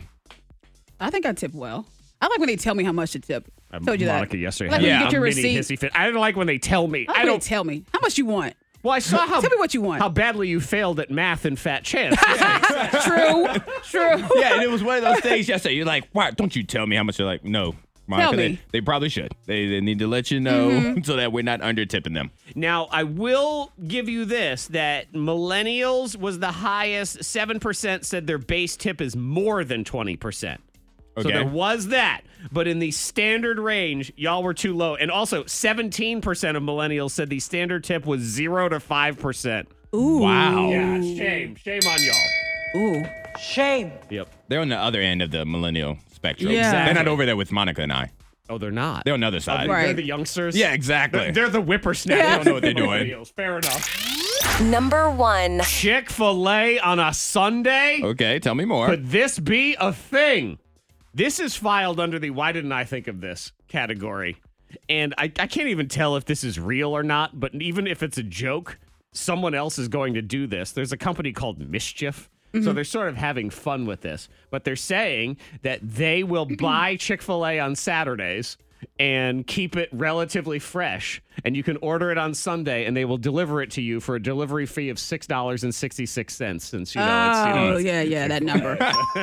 I think I tip well. I like when they tell me how much to tip. I Told you Monica that. yesterday Like had when Yeah. you get your a mini receipt. hissy fit. I don't like when they tell me. I, I don't don't. tell me how much you want. Well, I saw how Tell me what you want. how badly you failed at math and fat chance. True, true. Yeah, and it was one of those things yesterday. You're like, why don't you tell me how much? You're like, no. Monica, Tell they, me. they probably should. They, they need to let you know so that we're not under tipping them. Now, I will give you this, that millennials was the highest. seven percent said their base tip is more than twenty percent. So Okay. there was that. But in the standard range, y'all were too low. And also, seventeen percent of millennials said the standard tip was zero to five percent. Ooh. Wow. Yeah, shame. Shame on y'all. Ooh. Shame. Yep. They're on the other end of the millennial spectrum. Yeah. They're not Exactly. over there with Monica and I. Oh, they're not. They're on the other side. Right. They're the youngsters. Yeah, exactly. They're, they're the whippersnappers. Yeah. They don't know what they're they're doing. doing. Fair enough. Number one. Chick-fil-A on a Sunday? Okay, tell me more. Could this be a thing? This is filed under the why didn't I think of this category. And I, I can't even tell if this is real or not, but even if it's a joke, someone else is going to do this. There's a company called Mischief. So they're sort of having fun with this. But they're saying that they will buy Chick-fil-A on Saturdays and keep it relatively fresh. And you can order it on Sunday, and they will deliver it to you for a delivery fee of six dollars and sixty-six cents since, you know, it's, you know, Oh, it's- yeah, yeah, that number.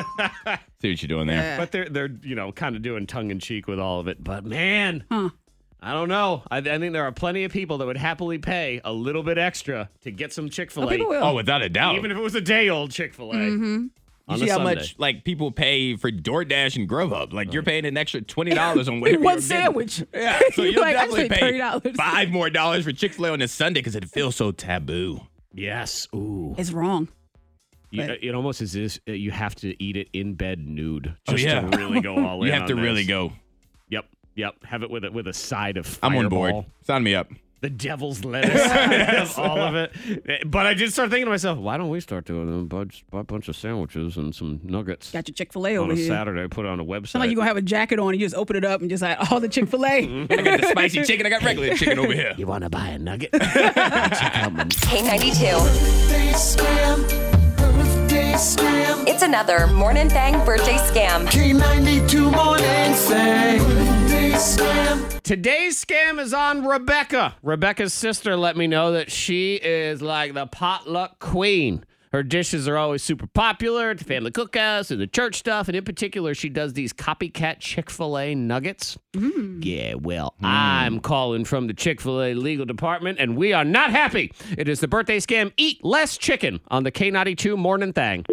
See what you're doing there. Yeah. But they're they're you know kind of doing tongue in cheek with all of it. But man, Huh. I don't know. I, I think there are plenty of people that would happily pay a little bit extra to get some Chick Fil Oh, people A, will. Oh, without a doubt. even if it was a day old Chick Fil A. Mm-hmm. You see how much like people pay for DoorDash and Grubhub? Like you're paying an extra twenty dollars on whatever One you're getting. sandwich. Yeah, so you'll Like, I just definitely paid pay thirty dollars. five more dollars for Chick-fil-A on a Sunday because it feels so taboo. Yes. Ooh. It's wrong. You, but- it almost is. is uh, you have to eat it in bed nude Oh, just yeah. to really go all in. You have to on really this. go. Yep. Yep. Have it with a with a side of I'm fireball. on board. Sign me up. The devil's lettuce, all of it. But I did start thinking to myself, why don't we start doing a bunch, a bunch of sandwiches and some nuggets Got your Chick-fil-A on over a here. Saturday, put it on a website. Sound like you're going to have a jacket on and you just open it up and just like all the Chick-fil-A. I got the spicy chicken. I got regular chicken over here. You want to buy a nugget? Check out my- K ninety-two. It's another Morning Thang birthday scam. K ninety-two morning thing. Today's scam is on Rebecca. Rebecca's sister let me know that she is like the potluck queen. Her dishes are always super popular at the family cookhouse and the church stuff. And in particular, she does these copycat Chick-fil-A nuggets. Yeah, well, I'm calling from the Chick-fil-A legal department, and we are not happy. It is the birthday scam Eat Less Chicken on the K ninety-two Morning Thang.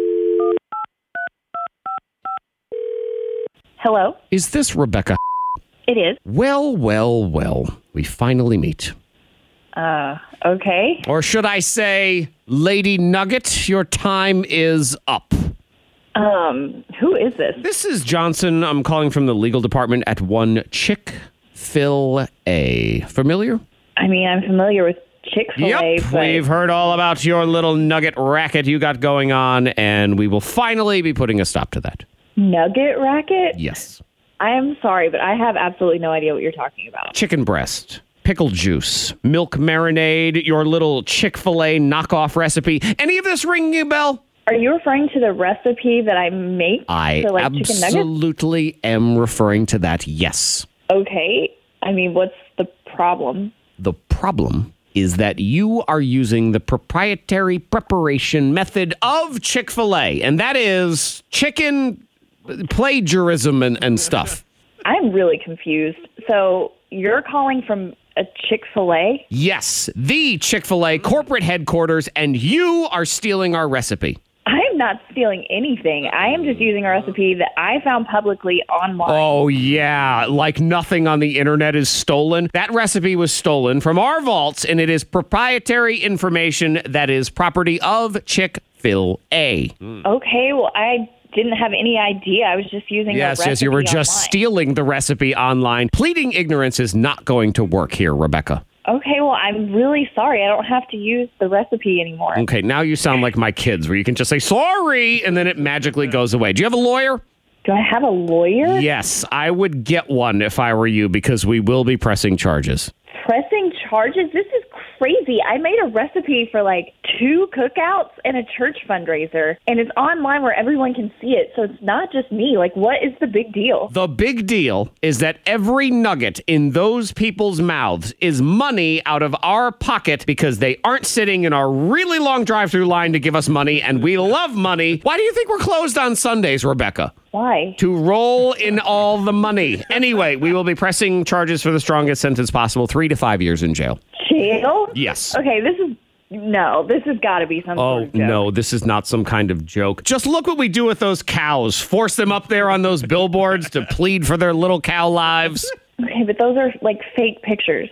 Hello, Is this Rebecca? it is. Well, well, well. We finally meet. Uh, okay. Or should I say, Lady Nugget, your time is up. Um, who is this? This is Johnson. I'm calling from the legal department at one Chick-fil-A. Familiar? I mean, I'm familiar with Chick-fil-A, Yep. but We've heard all about your little nugget racket you got going on, and we will finally be putting a stop to that. Nugget Racket? Yes. I am sorry, but I have absolutely no idea what you're talking about. Chicken breast, pickle juice, milk marinade, your little Chick-fil-A knockoff recipe. Any of this ringing a bell? Are you referring to the recipe that I make I for like chicken nuggets? absolutely am referring to that, yes. Okay. I mean, what's the problem? The problem is that you are using the proprietary preparation method of Chick-fil-A, and that is chicken plagiarism and, and stuff. I'm really confused. So you're calling from a Chick-fil-A? Yes, the Chick-fil-A corporate headquarters, and you are stealing our recipe. I am not stealing anything. I am just using a recipe that I found publicly online. Oh, yeah. Like nothing on the internet is stolen. That recipe was stolen from our vaults, and it is proprietary information that is property of Chick-fil-A. Okay, well, I didn't have any idea. I was just using Yes, a recipe yes, you were just online. stealing the recipe online. Pleading ignorance is not going to work here, Rebecca. Okay, well, I'm really sorry. I don't have to use the recipe anymore. Okay, now you sound like my kids, where you can just say, sorry, and then it magically goes away. Do you have a lawyer? Do I have a lawyer? Yes, I would get one if I were you, because we will be pressing charges. Pressing charges? This is crazy. I made a recipe for like two cookouts and a church fundraiser, and it's online where everyone can see it. So it's not just me. Like, what is the big deal? The big deal is that every nugget in those people's mouths is money out of our pocket because they aren't sitting in our really long drive-through line to give us money, and we love money. Why do you think we're closed on Sundays, Rebecca? Why? To roll in all the money. Anyway, we will be pressing charges for the strongest sentence possible, three to five years in jail. Jail? Yes. Okay, this is no. This has got to be some sort Oh, of joke. no, this is not some kind of joke. Just look what we do with those cows. Force them up there on those billboards to plead for their little cow lives. Okay, but those are like fake pictures.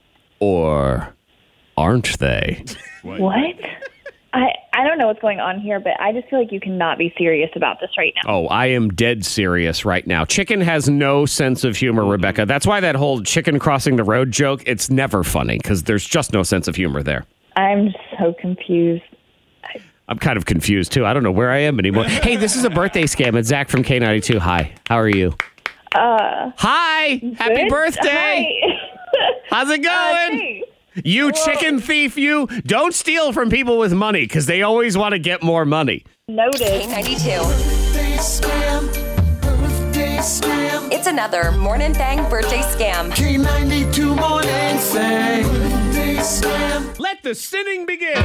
Or aren't they? What? I I don't know what's going on here, but I just feel like you cannot be serious about this right now. Oh, I am dead serious right now. Chicken has no sense of humor, Rebecca. That's why that whole chicken crossing the road joke, it's never funny because there's just no sense of humor there. I'm so confused. I'm kind of confused, too. I don't know where I am anymore. Hey, this is a birthday scam. It's Zach from K ninety-two. Hi. How are you? Uh, Hi. Happy good? birthday. Hi. How's it Uh, going? thanks. You Whoa. chicken thief, you. Don't steal from people with money because they always want to get more money. Noted. K ninety-two. Birthday scam. Birthday scam. It's another Morning Thang birthday scam. K ninety-two morning thing. Birthday scam. Let the sinning begin.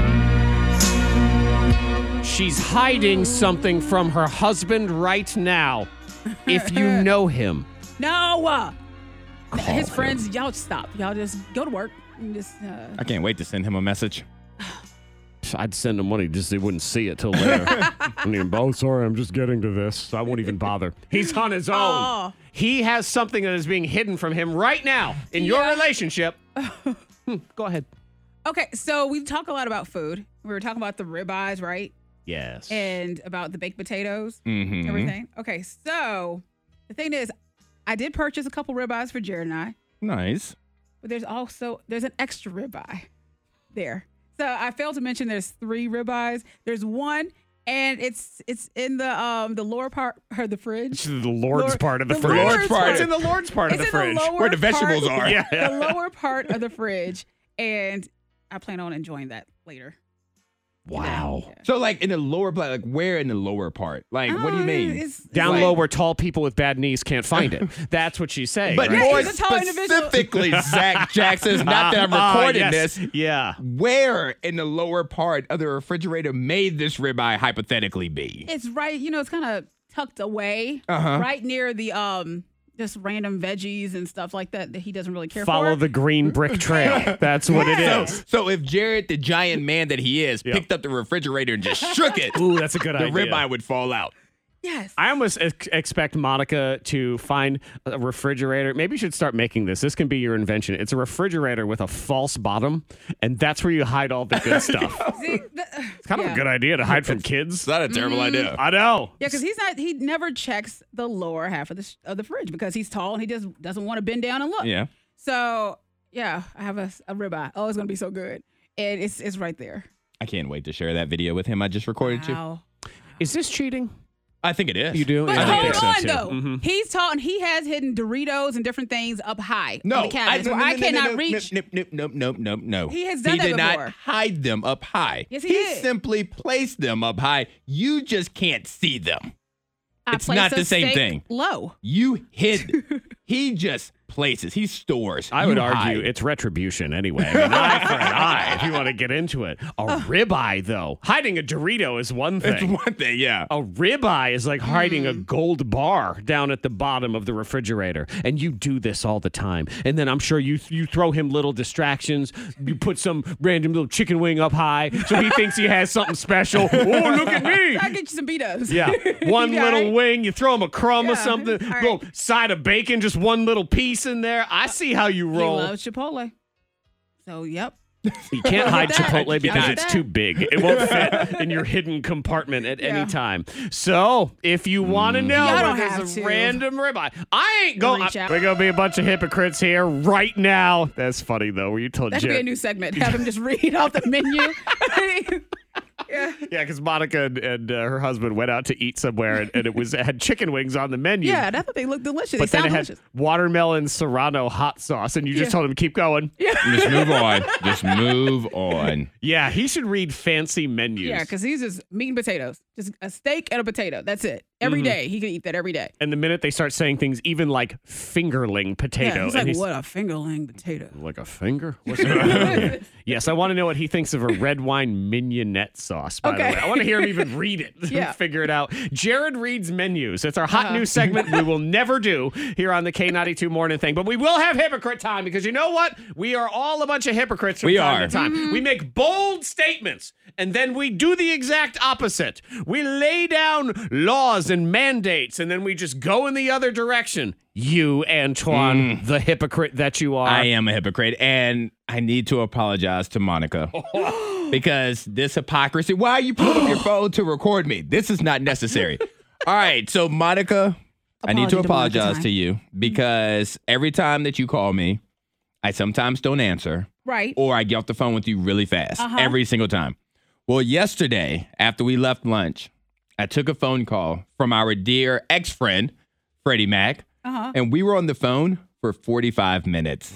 She's hiding something from her husband right now. If you know him. No. Uh, Call his him. friends, y'all stop. Y'all just go to work. And just, uh, I can't wait to send him a message. I'd send him money just so he wouldn't see it till later. I mean, oh, sorry, I'm just getting to this. I won't even bother. He's on his own. Oh. He has something that is being hidden from him right now in your Yeah. relationship. Hmm, go ahead. okay, so we talk a lot about food. We were talking about the ribeyes, right? Yes. And about the baked potatoes, Mm-hmm. everything. Okay, so the thing is, I did purchase a couple ribeyes for Jared and I, Nice. but there's also there's an extra ribeye there. So I failed to mention there's three ribeyes. There's one, and it's it's in the um the lower part of the fridge. the Lord's Lord- part of the, the fridge. Lord's part. It's in the Lord's part It's of the in fridge. the lower Where the vegetables part, are. Yeah. the lower part of the fridge, and I plan on enjoying that later. Wow. Yeah. So, like, in the lower part, like, where in the lower part? Like, what do you Uh, mean? it's- it's Down like- low where tall people with bad knees can't find it. That's what she's saying. But right? more he's a tall individual. specifically, Zach Jackson, not that I'm Ah, recording yes. this. Yeah. Where in the lower part of the refrigerator may this ribeye hypothetically be? It's right, you know, it's kind of tucked away, Uh-huh. right near the um, just random veggies and stuff like that that he doesn't really care Follow for. the green brick trail. That's what it Yeah. is. So if Jared, the giant man that he is, Yeah. picked up the refrigerator and just shook it, Ooh, that's a good the idea. ribeye would fall out. Yes. I almost ex- expect Monica to find a refrigerator. Maybe you should start making this. This can be your invention. It's a refrigerator with a false bottom, and that's where you hide all the good stuff. See, the- It's kind of yeah. a good idea to hide from kids. It's not a terrible idea. I know. Yeah, because he's not. He never checks the lower half of the sh- of the fridge because he's tall and he just doesn't want to bend down and look. Yeah. So yeah, I have a, a ribeye. Oh, it's gonna be so good, and it's it's right there. I can't wait to share that video with him. I just recorded you. Wow. Is this cheating? I think it is. You do? But Yeah, I hold think so, on too. though, Mhm. he's tall and he has hidden Doritos and different things up high No, on the cabinets I, where no, no, I no, cannot no, no, reach. Nope, nope, nope, nope, nope, no. He has done He that did before. not hide them up high. Yes, he he did. simply placed them up high. You just can't see them. I It's placed not a the same steak thing. Low. You hid. He just places. He stores. I You would hide. argue it's retribution anyway. I mean, eye for an eye. If you want to get into it. A ribeye, though. Hiding a Dorito is one That's thing. one thing, yeah. A ribeye is like hiding a gold bar down at the bottom of the refrigerator. And you do this all the time. And then I'm sure you you throw him little distractions. You put some random little chicken wing up high so he thinks he has something special. Oh, look at me. I'll get you some B-dubs. Yeah. One You little got it? wing. You throw him a crumb or Yeah. something. All right. Little side of bacon, just one little piece in there. I see how you He roll. loves Chipotle. So, yep. You can't hide that. Chipotle because Got it's that. too big. It won't fit in your hidden compartment at Yeah. any time. So, if you want to know Y'all where don't there's have a to. random ribeye, I ain't going. Reach out. We're going to be a bunch of hypocrites here right now. That's funny, though. Where you told That should be a Jen. new segment. Have him just read off the menu. Yeah. Yeah, because Monica and, and uh, her husband went out to eat somewhere, and, and it was it had chicken wings on the menu. Yeah, and I thought they looked delicious. But they then sound it had delicious. watermelon serrano hot sauce, and you just Yeah. told him keep going. Just move on. Just move on. Yeah, he should read fancy menus. Yeah, because he's just meat and potatoes. Just a steak and a potato. That's it. Every Mm-hmm. day. He can eat that every day. And the minute they start saying things, even like fingerling potato, Yeah, he's and like, what a fingerling potato. like a finger? What's that? Yes, I want to know what he thinks of a red wine mignonette sauce, by Okay. the way. I want to hear him even read it and Yeah. figure it out. Jared reads menus. It's our hot Uh-huh. news segment we will never do here on the K ninety-two Morning Thing. But we will have hypocrite time because you know what? We are all a bunch of hypocrites from We time are. to time. Mm-hmm. We make bold statements and then we do the exact opposite. We lay down laws and mandates and then we just go in the other direction. You, Antoine, the hypocrite that you are. I am a hypocrite, and I need to apologize to Monica because this hypocrisy. Why are you pulling up your phone to record me? This is not necessary. All right, so Monica, I need to Apology to Monica apologize time. to you because every time that you call me, I sometimes don't answer, Right. or I get off the phone with you really fast Uh-huh. every single time. Well, yesterday after we left lunch, I took a phone call from our dear ex-friend Freddie Mac. Uh-huh. And we were on the phone for forty-five minutes.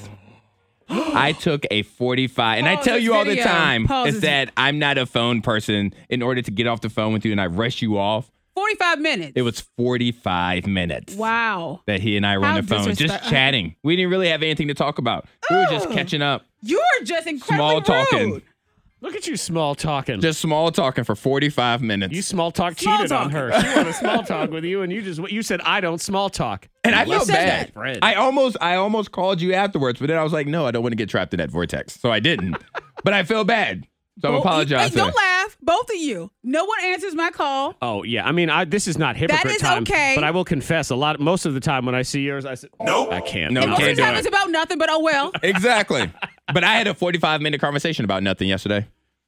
I took a forty-five, and I Pause tell this you all the video. time Pause is this- that I'm not a phone person. In order to get off the phone with you and I rush you off, forty-five minutes. it was forty-five minutes Wow. that he and I were on How the phone just disrespect- chatting. We didn't really have anything to talk about. We were just Oh. catching up, You're just incredibly small talking, rude. Look at you small talking. just small talking for forty-five minutes. You small talk Small cheated on talk. her. She wanted to small talk with you, and you just you said I don't small talk. And I You felt said bad. that. Fred. I almost, I almost called you afterwards, but then I was like, no, I don't want to get trapped in that vortex, so I didn't. But I feel bad, so I'm Both- apologizing. Hey, don't laugh. Both of you. No one answers my call. Oh yeah, I mean I, this is not hypocrite is time. okay. But I will confess, a lot, most of the time when I see yours, I said, nope, I can't. No, No, you Most can't of the do time it. it's about nothing, but oh well. Exactly. But I had a forty-five minute conversation about nothing yesterday.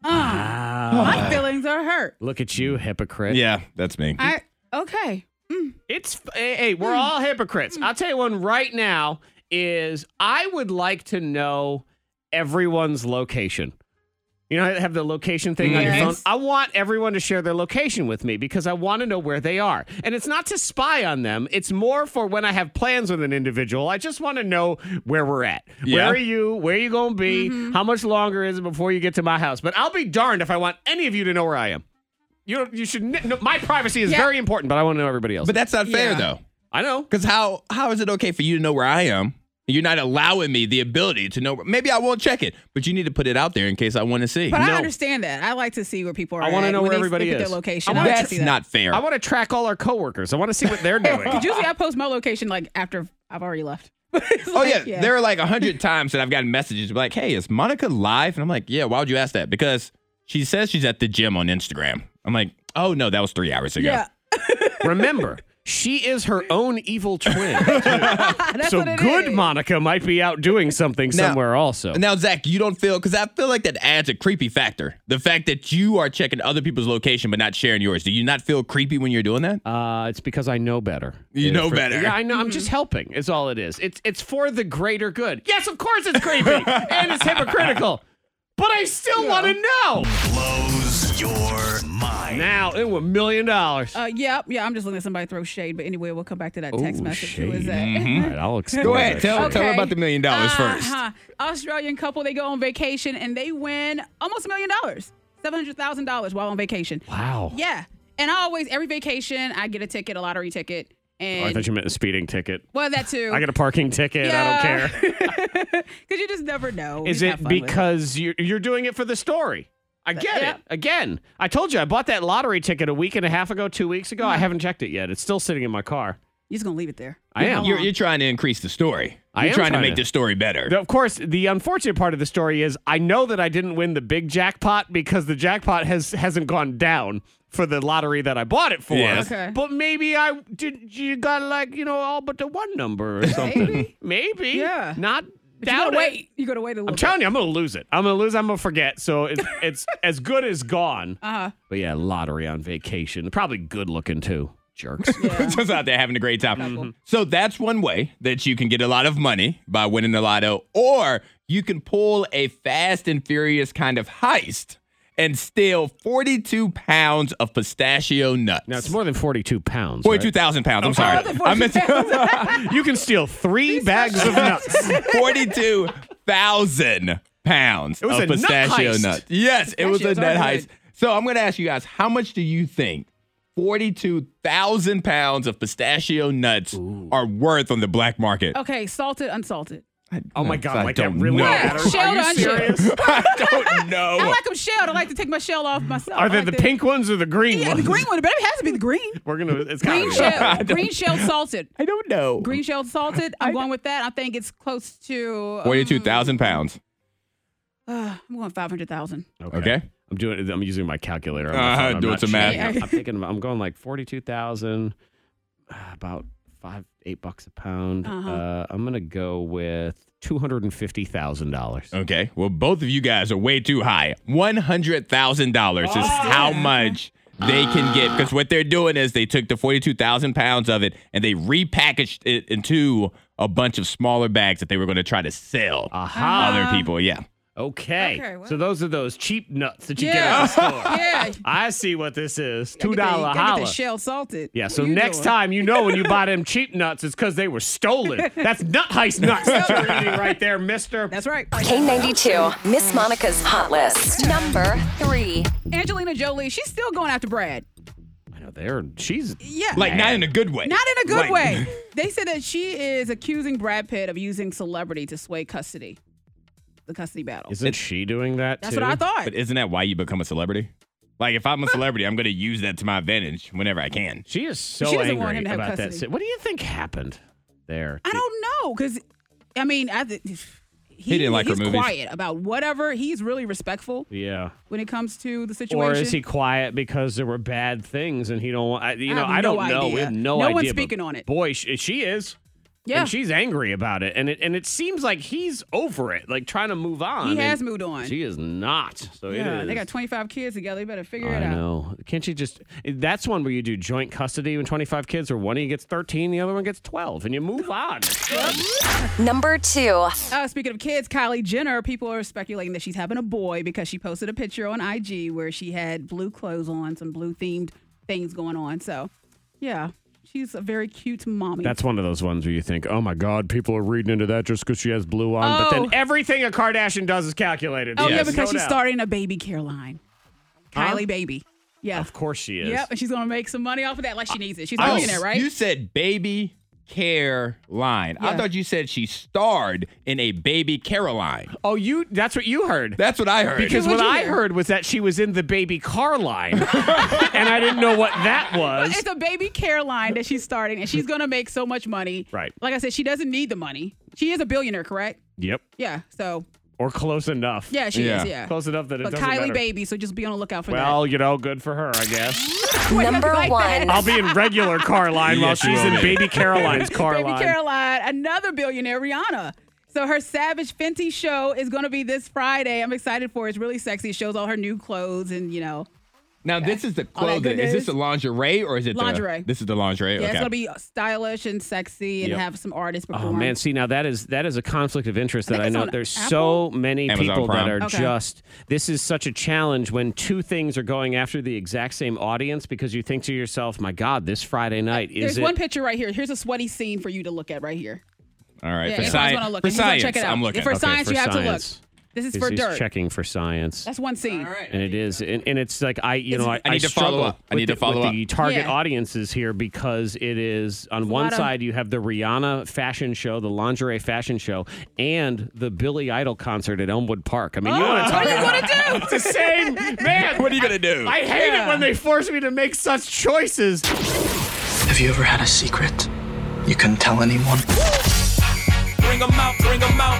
Ah, my feelings are hurt. Look at you, hypocrite. Yeah, that's me. I okay. It's hey, hey, we're all hypocrites. I'll tell you one right now is I would like to know everyone's location. You know, I have the location thing on your Yes. phone. I want everyone to share their location with me because I want to know where they are. And it's not to spy on them. It's more for when I have plans with an individual. I just want to know where we're at. Yeah. Where are you? Where are you going to be? How much longer is it before you get to my house? But I'll be darned if I want any of you to know where I am. You don't, you should n- no, my privacy is Yeah. very important, but I want to know everybody else. But that's not fair Yeah. though. I know. Because how how is it okay for you to know where I am? You're not allowing me the ability to know. Maybe I won't check it, but you need to put it out there in case I want to see. But I No. understand that. I like to see where people are I wanna at know when where they everybody look at is. their location. I I wanna like to That's see that. not fair. I want to track all our coworkers. I want to see what they're doing. Because usually I post my location like after I've already left. It's Oh like, yeah. there are like a hundred times that I've gotten messages like, "Hey, is Monica live?" And I'm like, "Yeah." Why would you ask that? Because she says she's at the gym on Instagram. I'm like, "Oh no, that was three hours ago." Yeah. Remember, she is her own evil twin. That's so what it good is. Monica might be out doing something Now- somewhere also. Now, Zach, you don't feel because I feel like that adds a creepy factor. The fact that you are checking other people's location but not sharing yours. Do you not feel creepy when you're doing that? Uh, it's because I know better. You It's know for- better. Yeah, I know. I'm just helping. Is all it is. It's it's for the greater good. Yes, of course it's creepy and it's hypocritical, but I still want to know. Blows your mind. Now it was a million dollars. Uh, yeah, yeah. I'm just looking at somebody throw shade, but anyway, we'll come back to that text Ooh, message. Who is shade. that? All right, I'll explain. Go ahead. that. Tell, tell her Okay. about the million dollars first. Uh-huh. Australian couple, they go on vacation and they win almost a million dollars, seven hundred thousand dollars while on vacation. Wow. Yeah, and I always every vacation I get a ticket, a lottery ticket, Oh, I and thought you meant a speeding ticket. well that too. I get a parking ticket. I don't care. Because you just never know. Is We it have fun with because you're, you're doing it for the story? I get Yeah. it. Again, I told you I bought that lottery ticket a week and a half ago, two weeks ago. I haven't checked it yet. It's still sitting in my car. You're just going to leave it there. I am. How You're, long? you're trying to increase the story. I You're am trying, to trying make to. the story better. Of course, the unfortunate part of the story is I know that I didn't win the big jackpot because the jackpot has hasn't gone down for the lottery that I bought it for. Yes. Okay. But maybe I did. You got like you know all but the one number or something. Maybe. maybe. Yeah. Not. But you doubt gotta it. wait. You gotta wait a little I'm bit. telling you, I'm gonna lose it. I'm gonna lose. I'm gonna forget. So it's it's as good as gone. Uh-huh. But yeah, lottery on vacation. Probably good looking too. Jerks. Just out there having a great time. Mm-hmm. So that's one way that you can get a lot of money by winning the lotto, or you can pull a Fast and Furious kind of heist and steal forty-two pounds of pistachio nuts. Now it's more than forty-two pounds. forty-two right? thousand pounds. I'm sorry. than I meant to, You can steal three bags of nuts. forty-two thousand pounds It was of a nut pistachio heist. nuts. Yes, it was a Pistachios nut are heist. good. So I'm going to ask you guys, how much do you think forty-two thousand pounds of pistachio nuts are worth on the black market? Okay, salted, unsalted. Oh my god, I like that don't really know. matters? Shelled Are you or unshelled? serious? I don't know. I like them shelled. I like to take my shell off myself. Are I they like the pink ones or the green Yeah, ones? the green one. But it has to be the green. We're gonna. It's gotta Green be. shell. Green shell salted. I don't know. Green shell salted. I'm going with that. I think it's close to. Um, forty-two thousand pounds. Uh, I'm going five hundred thousand. Okay. I'm doing. I'm using my calculator. on my Uh-huh, phone. I'm doing not some math. cheating. I'm thinking. I'm going like forty-two thousand. About five, eight bucks a pound. Uh-huh. Uh, I'm gonna go with two hundred and fifty thousand dollars. Okay. Well, both of you guys are way too high. one hundred thousand dollars is how much they can get. Because what they're doing is they took the forty-two thousand pounds of it and they repackaged it into a bunch of smaller bags that they were going to try to sell Aha. other people. Yeah. Okay. Okay, well. So those are those cheap nuts that you Yeah. get at the store. Yeah. I see what this is. Gotta Two get the- dollar gotta get holla. the shell salted. Yeah, What so you next doing? time you know when you buy them cheap nuts, it's because they were stolen. That's nut heist nuts that you're eating right there, mister. That's right. K ninety-two, Miss Monica's Hot List. Number three. Angelina Jolie, she's still going after Brad. I know they're she's Yeah. Like, not in a good way. Not in a good Like- way. They said that she is accusing Brad Pitt of using celebrity to sway custody, the custody battle. isn't she doing that That's too? what I thought. But isn't that why you become a celebrity? Like, if I'm a celebrity, I'm going to use that to my advantage whenever I can. She is so She doesn't angry want him to have about that. custody. si- What do you think happened there? I don't know, because, I mean, I th- he, didn't like her he's movies. quiet about whatever. He's really respectful Yeah. when it comes to the situation. Or is he quiet because there were bad things and he don't want? I- You I know, have I don't no know. We idea. have no, No idea. one's but speaking on it. Boy, she, she is. Yeah. And she's angry about it, and it and it seems like he's over it, like trying to move on. He and has moved on. She is not. So Yeah, it is. they got twenty-five kids together. You better figure I it out. know. Can't you just? That's one where you do joint custody when twenty-five kids, or one of you gets thirteen, the other one gets twelve, and you move on. It's good. Number two. Uh, speaking of kids, Kylie Jenner, people are speculating that she's having a boy because she posted a picture on I G where she had blue clothes on, some blue themed things going on. So, yeah, she's a very cute mommy. That's one of those ones where you think, oh my God, people are reading into that just because she has blue on. But Oh. then everything a Kardashian does is calculated. oh, yeah, Yes. because No she's doubt. starting a baby care line. Huh? Kylie Baby. Yeah. Of course she is. Yep, and she's going to make some money off of that like she needs it. She's a Oh, millionaire, right? You said baby care line. I Yeah. thought you said she starred in a baby Caroline. Oh, you? That's what you heard. That's what I heard. Because What'd what you I hear? heard was that she was in the baby car line, and I didn't know what that was. It's a baby care line that she's starting, and she's going to make so much money. Right. Like I said, she doesn't need the money. She is a billionaire, correct? Yep, Yeah. So, or close enough. yeah, she Yeah. is, yeah. Close enough that it But doesn't Kylie matter. Baby, so just be on the lookout for Well, you know, good for her, I guess. that. Wait, Number like one. that? I'll be in regular car line while Yes, you she's will in be. baby Caroline's car Baby line. Caroline, another billionaire, Rihanna. So her Savage Fenty show is going to be this Friday. I'm excited for it. It's really sexy. It shows all her new clothes and, you know, Now, this is the All that clothing. Is this goodness. the lingerie or is it Lingerie. The, this is the lingerie. yeah, okay. it's going to be stylish and sexy and Yep. have some artists Oh perform. man, see now that is that is a conflict of interest I that think I it's know. on There's Apple. so many Amazon people that Prime. are Okay. just. This is such a challenge when two things are going after the exact same audience because you think to yourself, "My God, this Friday night is There's it?" one picture right here. Here's a sweaty scene for you to look at right here. All right. Yeah, for everyone's science, gonna look. for Everyone's gonna science check it out. I'm looking. For Okay, science, for you have science. This is He's, for he's dirt. checking for science. That's one scene. And it is, and, and it's like I, you know, I, I need to follow struggle up. I with need to the- follow with up. the target Yeah. audiences here because it is on a one lot of- side you have the Rihanna fashion show, the lingerie fashion show, and the Billy Idol concert at Elmwood Park. I mean, you Oh, want to talk what are you about gonna do? it's the same man. What are you gonna do? I hate Yeah. it when they force me to make such choices. Have you ever had a secret you couldn't tell anyone? Bring 'em out, bring 'em out.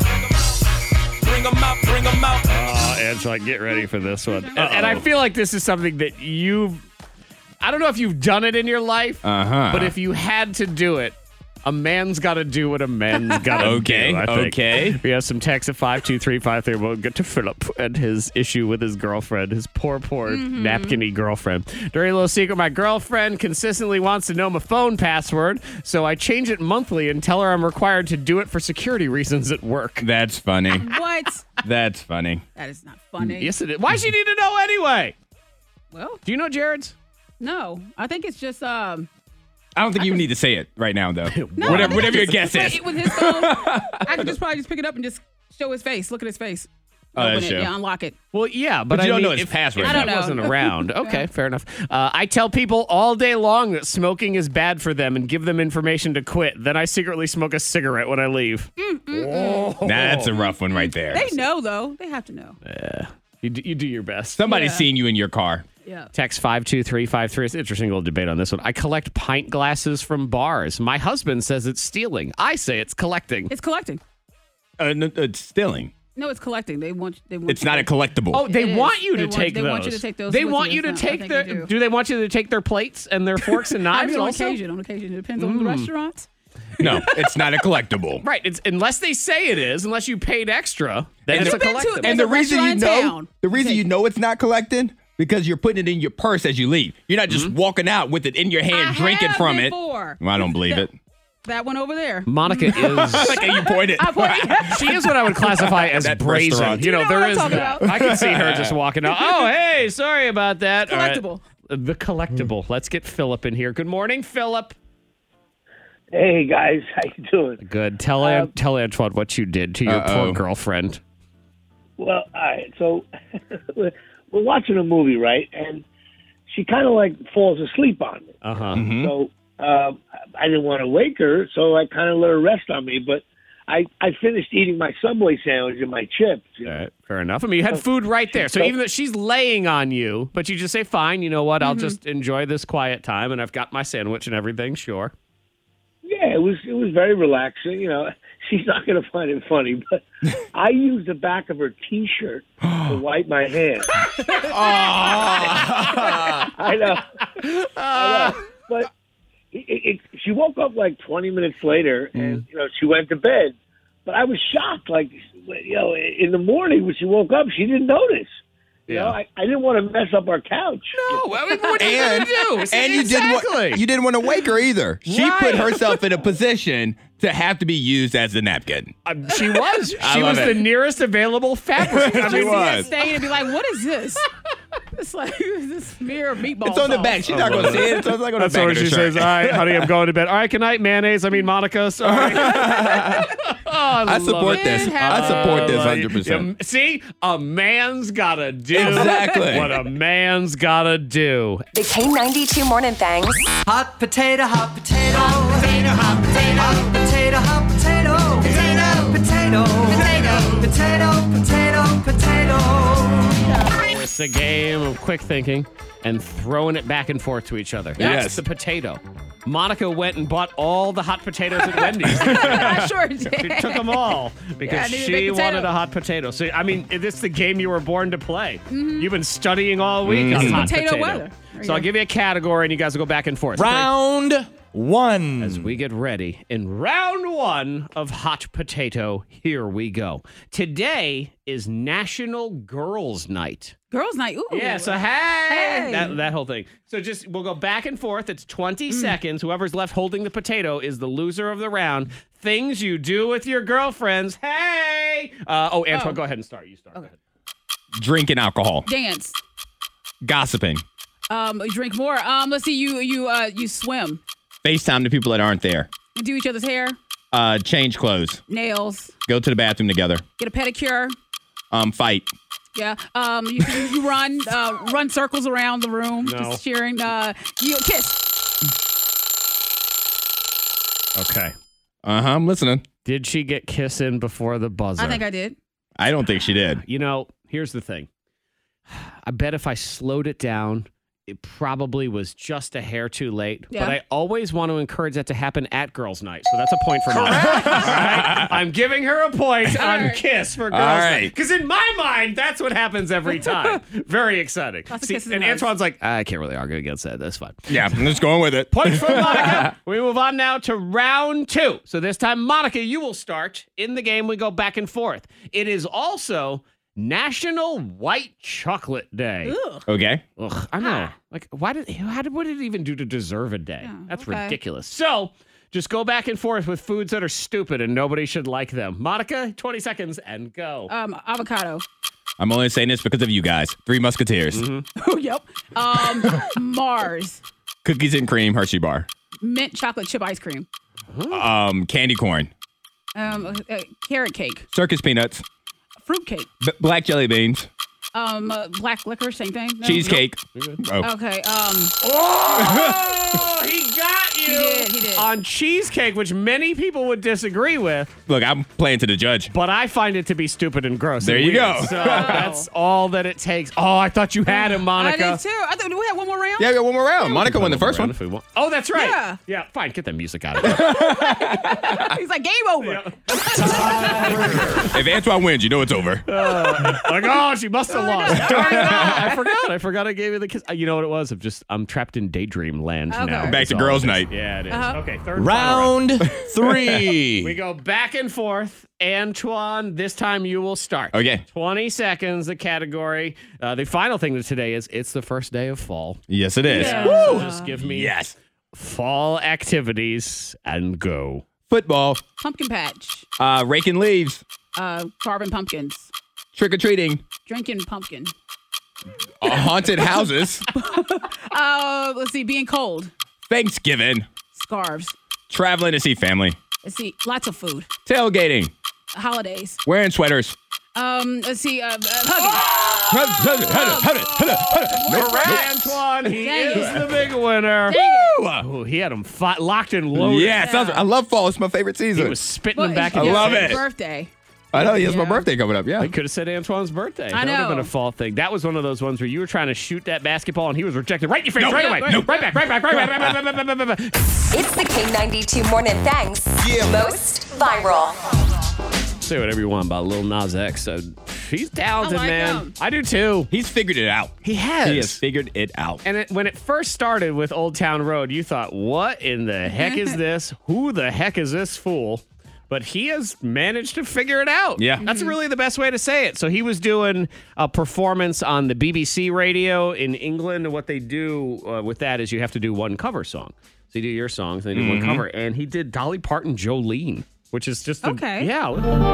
Bring 'em out, bring 'em out. Uh, Angela, get ready for this one. And, and I feel like this is something that you've, I don't know if you've done it in your life, Uh-huh. but if you had to do it, a man's got to do what a man's got to Okay, do. I think. okay. We have some texts at five two three five three. We'll get to Philip and his issue with his girlfriend, his poor, poor Mm-hmm. napkin-y girlfriend. Dirty little secret, my girlfriend consistently wants to know my phone password, so I change it monthly and tell her I'm required to do it for security reasons at work. That's funny. What? That's funny. That is not funny. Yes, it is. Why she need to know anyway? Well, Do you know Jared's? no. I think it's just um. I don't think you need to say it right now, though. No, I whatever think whatever I your just- guess is. With his phone, I could just probably just pick it up and just show his face. Look at his face. Oh, that's Open it. true. Yeah, unlock it. Well, yeah, but, But you I don't know mean, his if- password. if I don't it know. wasn't around. Okay, Yeah. fair enough. Uh, I tell people all day long that smoking is bad for them and give them information to quit. Then I secretly smoke a cigarette when I leave. That's a rough one right there. They know though. They have to know. Yeah, you do, you do your best. Somebody's Yeah. seen you in your car. Yeah. Text five two three five three. It's an interesting little debate on this one. I collect pint glasses from bars. My husband says it's stealing. I say it's collecting. It's collecting. Uh, no, it's stealing. No, it's collecting. They want. They want. It's not a collectible. Oh, they It want is. you to They want- take they those. want you to take those They with want you you to and stuff. I take think their. they do. Do they want you to take their plates and their forks and I knives mean, on also? occasion. On occasion, it depends on the restaurant. No, it's not a collectible. Right. It's unless they say it is, unless you paid extra, then And it's a the- been to- collectible. there's And the a reason you restaurant in know, town. the reason you know it's not collecting, because you're putting it in your purse as you leave. You're not just walking out with it in your hand, I drinking have from it. before. Well, I don't believe it. That one over there. Monica is. Like how you pointed. I point- She is what I would classify as That brazen. restaurant. You know, You know there what I'm is talking that. about. I can see her just walking out. Oh, hey, sorry about that. All right. Collectible. The collectible. Let's get Philip in here. Good morning, Philip. Hey guys, how you doing? Good. Tell An- tell Antoine what you did to your Uh-oh. poor girlfriend. Well, all right. So we're we're watching a movie, right? And she kind of like falls asleep on me. Uh huh. So um, I didn't want to wake her, so I kind of let her rest on me. But I I finished eating my Subway sandwich and my chips. You know? All right, fair enough. I mean, you had food right there. So even though she's laying on you, but you just say, fine, you know what? I'll just enjoy this quiet time and I've got my sandwich and everything. Sure. Yeah, it was it was very relaxing. You know, she's not going to find it funny, but I used the back of her T-shirt to wipe my hands. I know, I know, but it, it, she woke up like twenty minutes later, and you know she went to bed. But I was shocked, like you know, in the morning when she woke up, she didn't notice. You know, I, I didn't want to mess up our couch. No, I mean, what are you And, going to do? and you didn't exactly. want you didn't want to wake her either. She Right. put herself in a position to have to be used as the napkin. Um, she was. I She love was it. the nearest available fabric. I She mean, was. Stain and be like, what is this? It's like this smear of meatball. It's on the sauce. back. She's not going to see it. It's like on the That's back what of the she shirt. says. All right, honey, I'm going to bed. All right, good night, mayonnaise. I mean, Monica. Sorry. Oh, I, I love support it. this. It I support this Uh, one hundred percent. yeah, see, a man's gotta do Exactly. what a man's gotta do. The K ninety-two Morning Thang. Hot potato, hot potato. Hot potato, hot potato. Hot potato, hot potato. Potato, potato. Potato, potato, potato, potato. It's a game of quick thinking and throwing it back and forth to each other. Yes. That's the potato. Monica went and bought all the hot potatoes at Wendy's. I sure She did. took them all Yeah, because I need a she baked potato. wanted a hot potato. So, I mean, this is the game you were born to play. You've been studying all week on Mhm. hot Potato potato. weather. There you So I'll go. give you a category and you guys will go back and forth. Round one. As we get ready in round one of hot potato, here we go. Today is National Girls Night. Girls' night. Ooh. Yeah, so hey, Hey. That, that whole thing. So just, we'll go back and forth. It's twenty seconds. Whoever's left holding the potato is the loser of the round. Things you do with your girlfriends. Hey! Uh, oh, Antoine, Oh. go ahead and start. You start. Go ahead. Drinking alcohol. Dance. Gossiping. Um, drink more. Um, let's see. You you uh you swim. FaceTime to people that aren't there. Do each other's hair. Uh, change clothes. Nails. Go to the bathroom together. Get a pedicure. Um, fight. Yeah. Um, you, you, you run, uh, run circles around the room, No. just cheering. Uh, you kiss. Okay. Uh huh. I'm listening. Did she get kiss in before the buzzer? I think I did. I don't think she did. You know, here's the thing. I bet if I slowed it down, it probably was just a hair too late. Yeah. But I always want to encourage that to happen at girls' night. So that's a point for me. All right? I'm giving her a point on right. kiss for girls' All night. right. Because in my mind, that's what happens every time. Very exciting. Lots of See, kisses and and hugs. Antoine's like, I can't really argue against that. That's fine. Yeah, I'm just going with it. Points for Monica. We move on now to round two. So this time, Monica, you will start. In the game, we go back and forth. It is also National White Chocolate Day. Ugh. Okay. Ugh, I know. Like, why did how did what did it even do to deserve a day? Yeah, That's okay. ridiculous. So just go back and forth with foods that are stupid and nobody should like them. Monica, twenty seconds and go. Um, avocado. I'm only saying this because of you guys. Three Musketeers. Oh, yep. Um, Mars. Cookies and cream Hershey bar. Mint chocolate chip ice cream. Um, candy corn. Um, uh, carrot cake. Circus peanuts. Fruit cake. B- black jelly beans. Um, uh, black licorice, same thing. No? Cheesecake. Oh. Okay. Um, Oh, he got you He did, he did. on cheesecake, which many people would disagree with, Look, I'm playing to the judge. but I find it to be stupid and gross. There and you weird. go. So that's all that it takes. Oh, I thought you had him, I Monica. did too. I thought, do we have one more round? Yeah, we got one more round. Monica won the first one. If we want. Oh, that's right. Yeah. Yeah, fine. Get that music out of here. He's like, game over. If Antoine wins, you know it's over. Like, oh, she must have lost. Darn it. I forgot. I forgot I gave you the kiss. Uh, You know what it was? I'm just, I'm trapped in daydream land Okay. now. Back That's to all girls' it is. night. Yeah, it is. Uh-huh. Okay, third and final round. Round three. We go back and forth. Antoine, this time you will start. Okay. twenty seconds, the category. Uh, the final thing of today is it's the first day of fall. Yes, it is. Yeah. So just give me Yes. fall activities and go. Football. Pumpkin patch. Uh, raking leaves. Uh, carving pumpkins. Trick or treating. Drinking pumpkin. Uh, haunted houses. Uh, let's see, being cold. Thanksgiving. Scarves. Traveling to see family. Let's see, lots of food. Tailgating. Holidays. Wearing sweaters. Um, let's see, uh, uh hugging. Correct, Antoine. He Dang is it. the big winner. Dang it. Oh, he had him fi- locked and loaded. Yeah, sounds, I love fall. It's my favorite He season. was spitting Well, them back it's I against love him. it. Birthday. I know. It's my Yeah. birthday coming up. Yeah. I could have said Antoine's birthday. I That would have been know. a fall thing. That was one of those ones where you were trying to shoot that basketball and he was rejected right in your face, No. right Yeah, away. right. No, right back, right back, right back, right back, right back, right back, right back, right back. It's the K ninety-two Morning Thangs. Most viral. Say whatever you want about Lil Nas X. Uh, he's talented, I like man. him. I do too. He's figured it out. He has. He has figured it out. And it, when it first started with Old Town Road, you thought, what in the heck is this? Who the heck is this fool? But he has managed to figure it out. Yeah. That's really the best way to say it. So he was doing a performance on the B B C radio in England. And what they do uh, with that is you have to do one cover song. So you do your songs, and they do one cover. And he did Dolly Parton Jolene, which is just a, Okay. Yeah.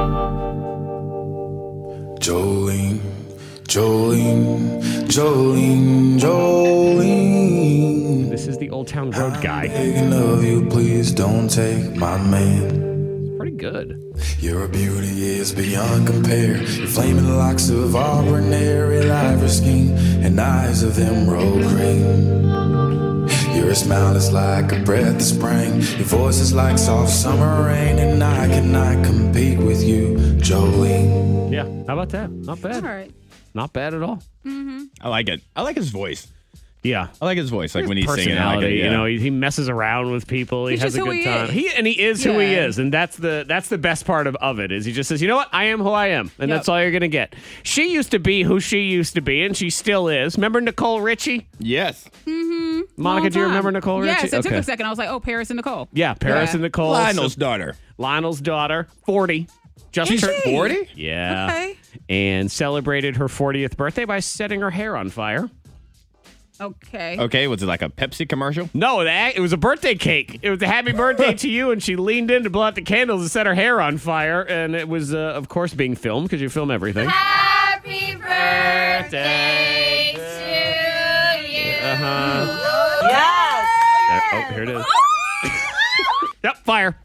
Jolene, Jolene, Jolene, Jolene. This is the Old Town Road guy. Begging of you, please don't take my man. Pretty good. Your beauty is beyond compare. Your flaming locks of auburn hair, real ivory skin, and eyes of emerald green. Your smile is like a breath of spring. Your voice is like soft summer rain, and I cannot compete with you, Jolene. Yeah. How about that? Not bad. All right. Not bad at all. I like it. I like his voice. Yeah. I like his voice. Like when he's singing. I Personality, like it, yeah. you know, he, he messes around with people. He He's has just a who good he time. is. He and he is who he Yeah. is, and that's the that's the best part of, of it. Is he just says, you know what, I am who I am, and Yep. that's all you're gonna get. She used to be who she used to be, and she still is. Remember Nicole Richie? Yes. Monica, Long do you time. remember Nicole Richie? Yes, it took Okay. a second. I was like, oh, Paris and Nicole. Yeah, Paris Yeah. and Nicole. Lionel's So- daughter. Lionel's daughter, forty. Just Is turned she? forty? Yeah. Okay. And celebrated her fortieth birthday by setting her hair on fire. Okay. Okay, was it like a Pepsi commercial? No, that it was a birthday cake. It was a happy birthday to you, and she leaned in to blow out the candles and set her hair on fire. And it was, uh, of course, being filmed because you film everything. Happy birthday to you. Uh-huh. Yes. There, oh, here it is. Yep, fire.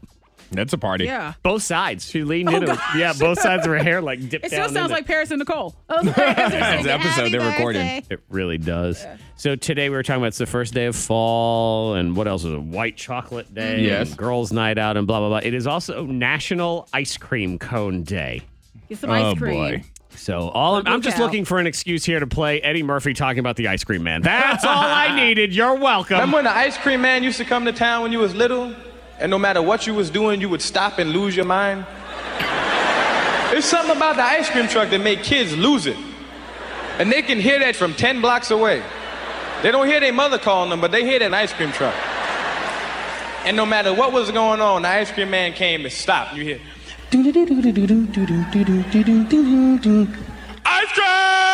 That's a party. Yeah. Both sides. She leaned Oh, in. Her, gosh. yeah, both sides of her hair like dipped It down. still sounds in like Paris and Nicole. Those That's the episode they're recording. It really does. So today we were talking about it's the first day of fall, and what else is it? White chocolate day, Yes. and girls' night out, and blah blah blah. It is also National Ice Cream Cone Day. Get some ice Oh, cream. boy. So all I'm, I'm just cow. looking for an excuse here to play Eddie Murphy talking about the ice cream man. That's all I needed. You're welcome. Remember when the ice cream man used to come to town when you was little, and no matter what you was doing, you would stop and lose your mind? There's something about the ice cream truck that make kids lose it. And they can hear that from ten blocks away. They don't hear their mother calling them, but they hear that ice cream truck. And no matter what was going on, the ice cream man came and stopped. You hear, ice cream!